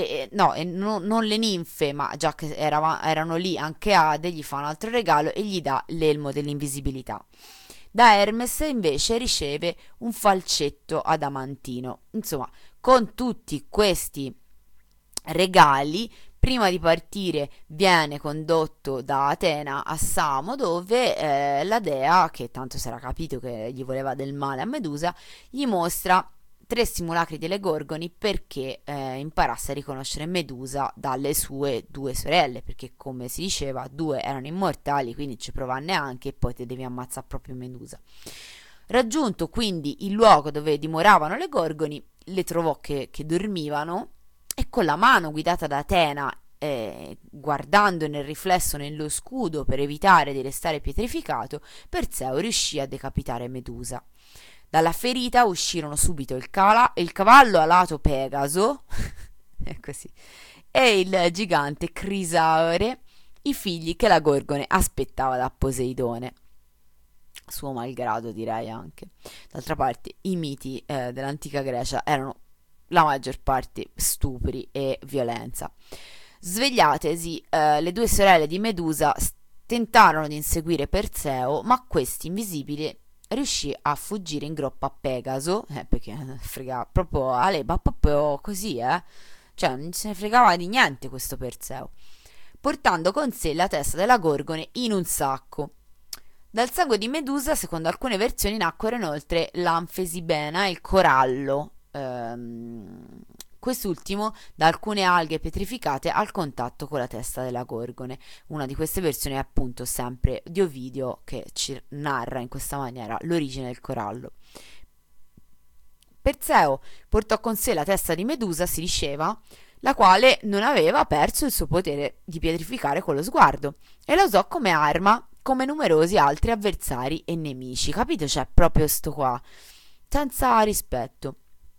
non le ninfe, ma già che erano lì anche Ade, gli fa un altro regalo e gli dà l'elmo dell'invisibilità. Da Hermes invece riceve un falcetto adamantino. Insomma, con tutti questi regali, prima di partire viene condotto da Atena a Samo, dove la dea, che tanto si era capito che gli voleva del male a Medusa, gli mostra 3 simulacri delle Gorgoni perché imparasse a riconoscere Medusa dalle sue 2 sorelle, perché come si diceva 2 erano immortali, quindi ci prova neanche, e poi te devi ammazzare proprio Medusa. Raggiunto quindi il luogo dove dimoravano le Gorgoni, le trovò che dormivano, e con la mano guidata da Atena, guardando nel riflesso nello scudo per evitare di restare pietrificato, Perseo riuscì a decapitare Medusa. Dalla ferita uscirono subito il cavallo alato Pegaso è così, e il gigante Crisaore, i figli che la Gorgone aspettava da Poseidone, suo malgrado direi anche. D'altra parte i miti dell'antica Grecia erano la maggior parte stupri e violenza. Svegliatesi, le 2 sorelle di Medusa tentarono di inseguire Perseo, ma questi invisibile riuscì a fuggire in groppa a Pegaso, perché fregava proprio Aleba, proprio così, cioè non se ne fregava di niente questo Perseo. portando con sé la testa della Gorgone in un sacco. Dal sangue di Medusa, secondo alcune versioni, nacquero inoltre l'anfesibena e il corallo, quest'ultimo da alcune alghe petrificate al contatto con la testa della Gorgone. Una di queste versioni è appunto sempre di Ovidio, che ci narra in questa maniera l'origine del corallo. Perseo portò con sé la testa di Medusa, si diceva, la quale non aveva perso il suo potere di pietrificare con lo sguardo, e la usò come arma come numerosi altri avversari e nemici. Capito? C'è proprio sto qua, senza rispetto.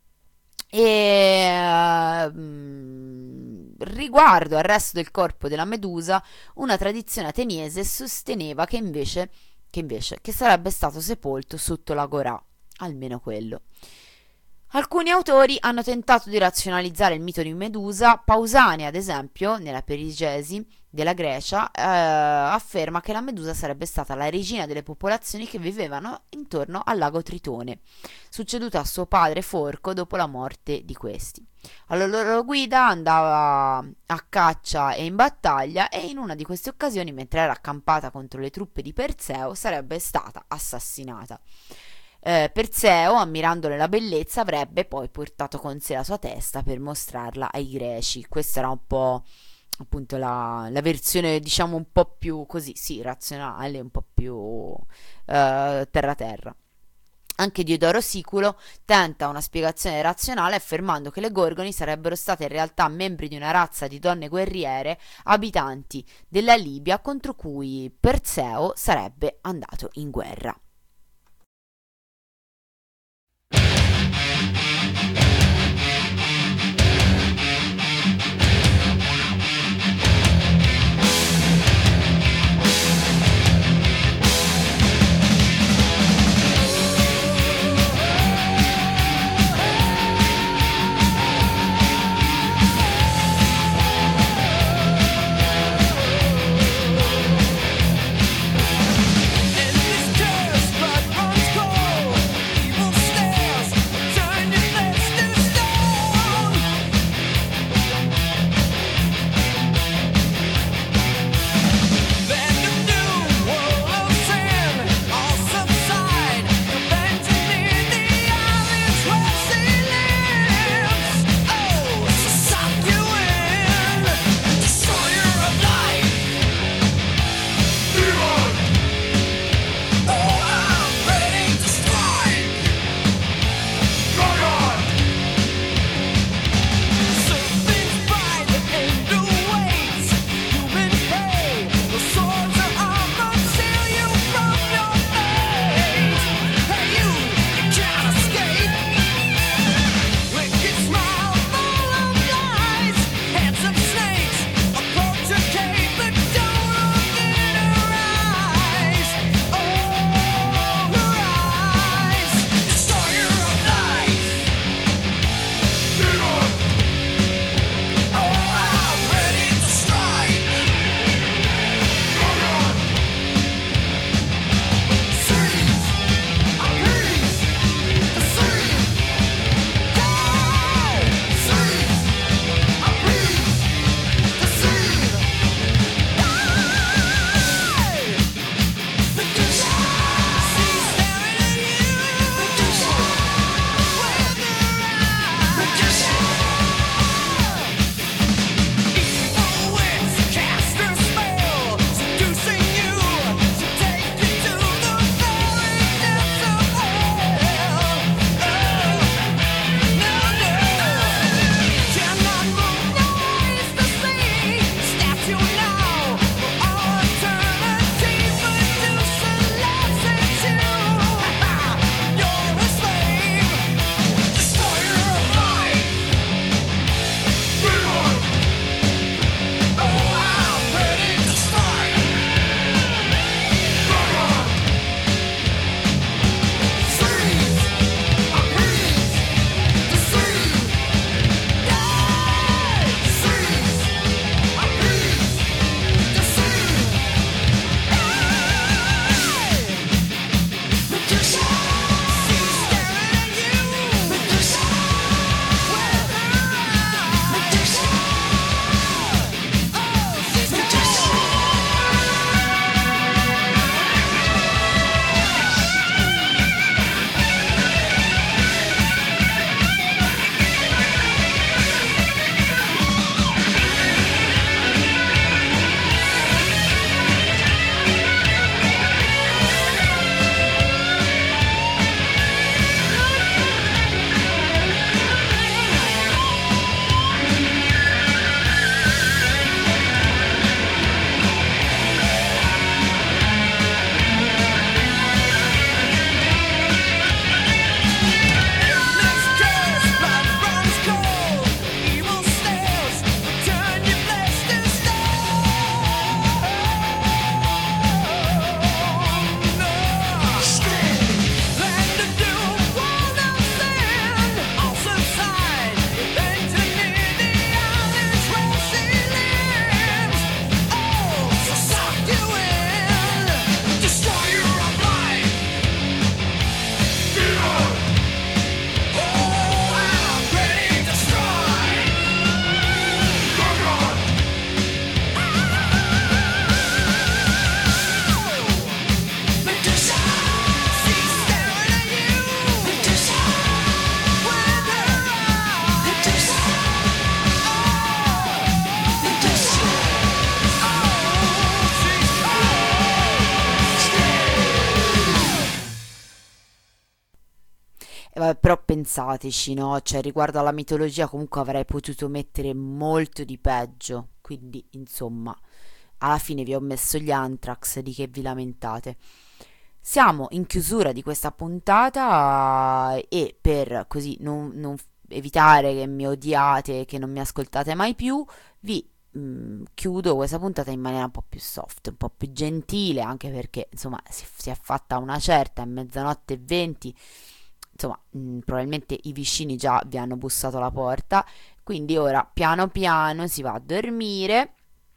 E riguardo al resto del corpo della Medusa, una tradizione ateniese sosteneva che sarebbe stato sepolto sotto l'agorà, almeno quello. Alcuni autori hanno tentato di razionalizzare il mito di Medusa. Pausania, ad esempio, nella Perigesi della Grecia, afferma che la Medusa sarebbe stata la regina delle popolazioni che vivevano intorno al lago Tritone, succeduta a suo padre Forco dopo la morte di questi. Alla loro guida andava a caccia e in battaglia, e in una di queste occasioni, mentre era accampata contro le truppe di Perseo, sarebbe stata assassinata. Perseo, ammirandone la bellezza, avrebbe poi portato con sé la sua testa per mostrarla ai greci. Questa era un po' appunto la versione, diciamo, un po' più così, sì, razionale, un po' più terra. Anche Diodoro Siculo tenta una spiegazione razionale, affermando che le Gorgoni sarebbero state in realtà membri di una razza di donne guerriere abitanti della Libia contro cui Perseo sarebbe andato in guerra. And this curse Vabbè, però pensateci, no? Cioè, riguardo alla mitologia, comunque avrei potuto mettere molto di peggio. Quindi, insomma, alla fine vi ho messo gli Anthrax, di che vi lamentate. Siamo in chiusura di questa puntata e per così non evitare che mi odiate, che non mi ascoltate mai più, vi chiudo questa puntata in maniera un po' più soft, un po' più gentile, anche perché insomma si è fatta una certa, è mezzanotte e 20, insomma probabilmente i vicini già vi hanno bussato alla porta, quindi ora piano piano si va a dormire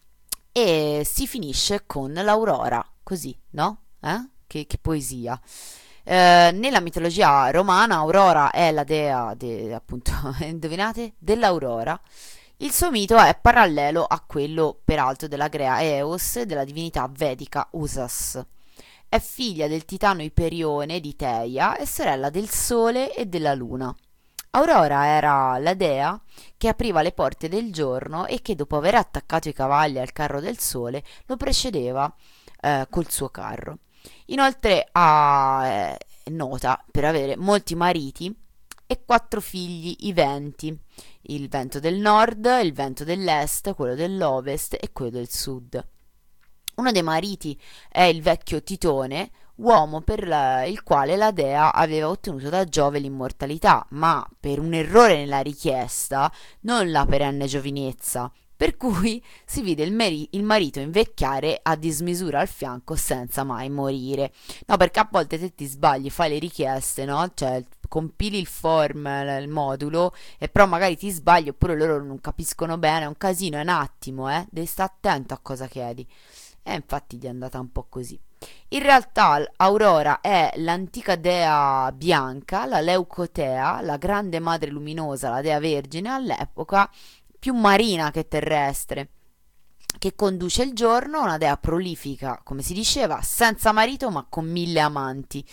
e si finisce con l'Aurora, così, no? Che poesia. Nella mitologia romana Aurora è la dea appunto, indovinate, dell'aurora. Il suo mito è parallelo a quello peraltro della Grea Eos e della divinità vedica Usas. È figlia del titano Iperione di Teia e sorella del sole e della luna. Aurora era la dea che apriva le porte del giorno e che dopo aver attaccato i cavalli al carro del sole lo precedeva col suo carro. Inoltre è nota per avere molti mariti e 4 figli, i venti: il vento del nord, il vento dell'est, quello dell'ovest e quello del sud. Uno dei mariti è il vecchio Titone, uomo per il quale la dea aveva ottenuto da Giove l'immortalità, ma per un errore nella richiesta, non la perenne giovinezza, per cui si vide il marito invecchiare a dismisura al fianco senza mai morire. No, perché a volte te ti sbagli, fai le richieste, no? Cioè compili il form, il modulo, e però magari ti sbagli oppure loro non capiscono bene, è un casino, è un attimo, devi stare attento a cosa chiedi. E infatti gli è andata un po' così. In realtà Aurora è l'antica dea bianca, la Leucotea, la grande madre luminosa, la dea vergine all'epoca, più marina che terrestre, che conduce il giorno, una dea prolifica, come si diceva, senza marito ma con 1000 amanti.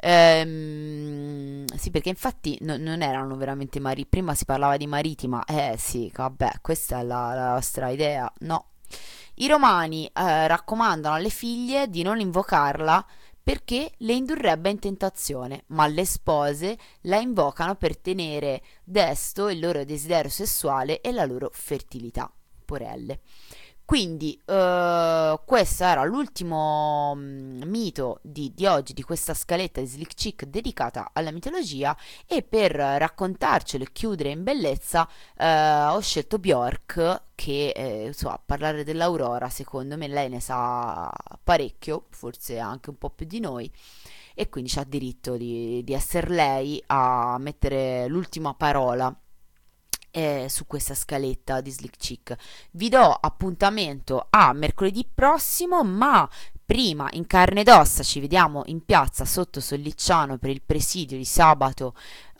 Sì, perché infatti non erano veramente mariti, prima si parlava di mariti, ma sì, vabbè, questa è la vostra idea, no. I romani raccomandano alle figlie di non invocarla perché le indurrebbe in tentazione, ma le spose la invocano per tenere desto il loro desiderio sessuale e la loro fertilità. Porelle. Quindi questo era l'ultimo mito di oggi, di questa scaletta di Slick Chick dedicata alla mitologia, e per raccontarcelo e chiudere in bellezza ho scelto Bjork, che insomma, a parlare dell'aurora secondo me lei ne sa parecchio, forse anche un po' più di noi, e quindi c'ha diritto di essere lei a mettere l'ultima parola su questa scaletta di Slick Chick. Vi do appuntamento a mercoledì prossimo, ma prima in carne ed ossa ci vediamo in piazza sotto Sollicciano per il presidio di sabato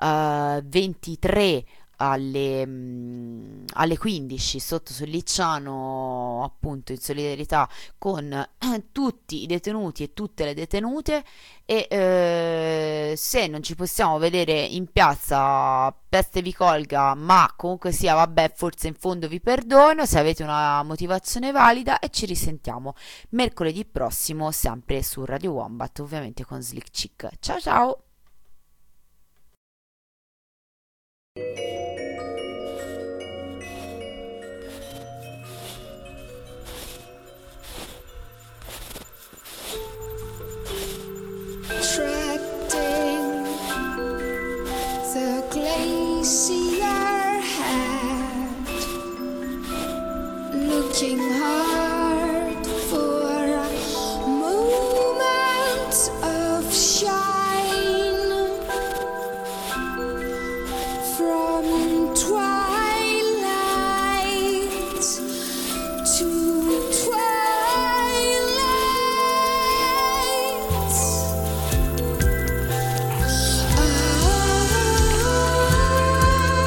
23 alle 15 sotto Sollicciano, appunto in solidarietà con tutti i detenuti e tutte le detenute. E se non ci possiamo vedere in piazza, peste vi colga, ma comunque sia, vabbè, forse in fondo vi perdono se avete una motivazione valida, e ci risentiamo mercoledì prossimo sempre su Radio Wombat, ovviamente con Slick Chick. Ciao ciao. Attracting the glacier head, looking hard for a moment of shine from twilight to twilight.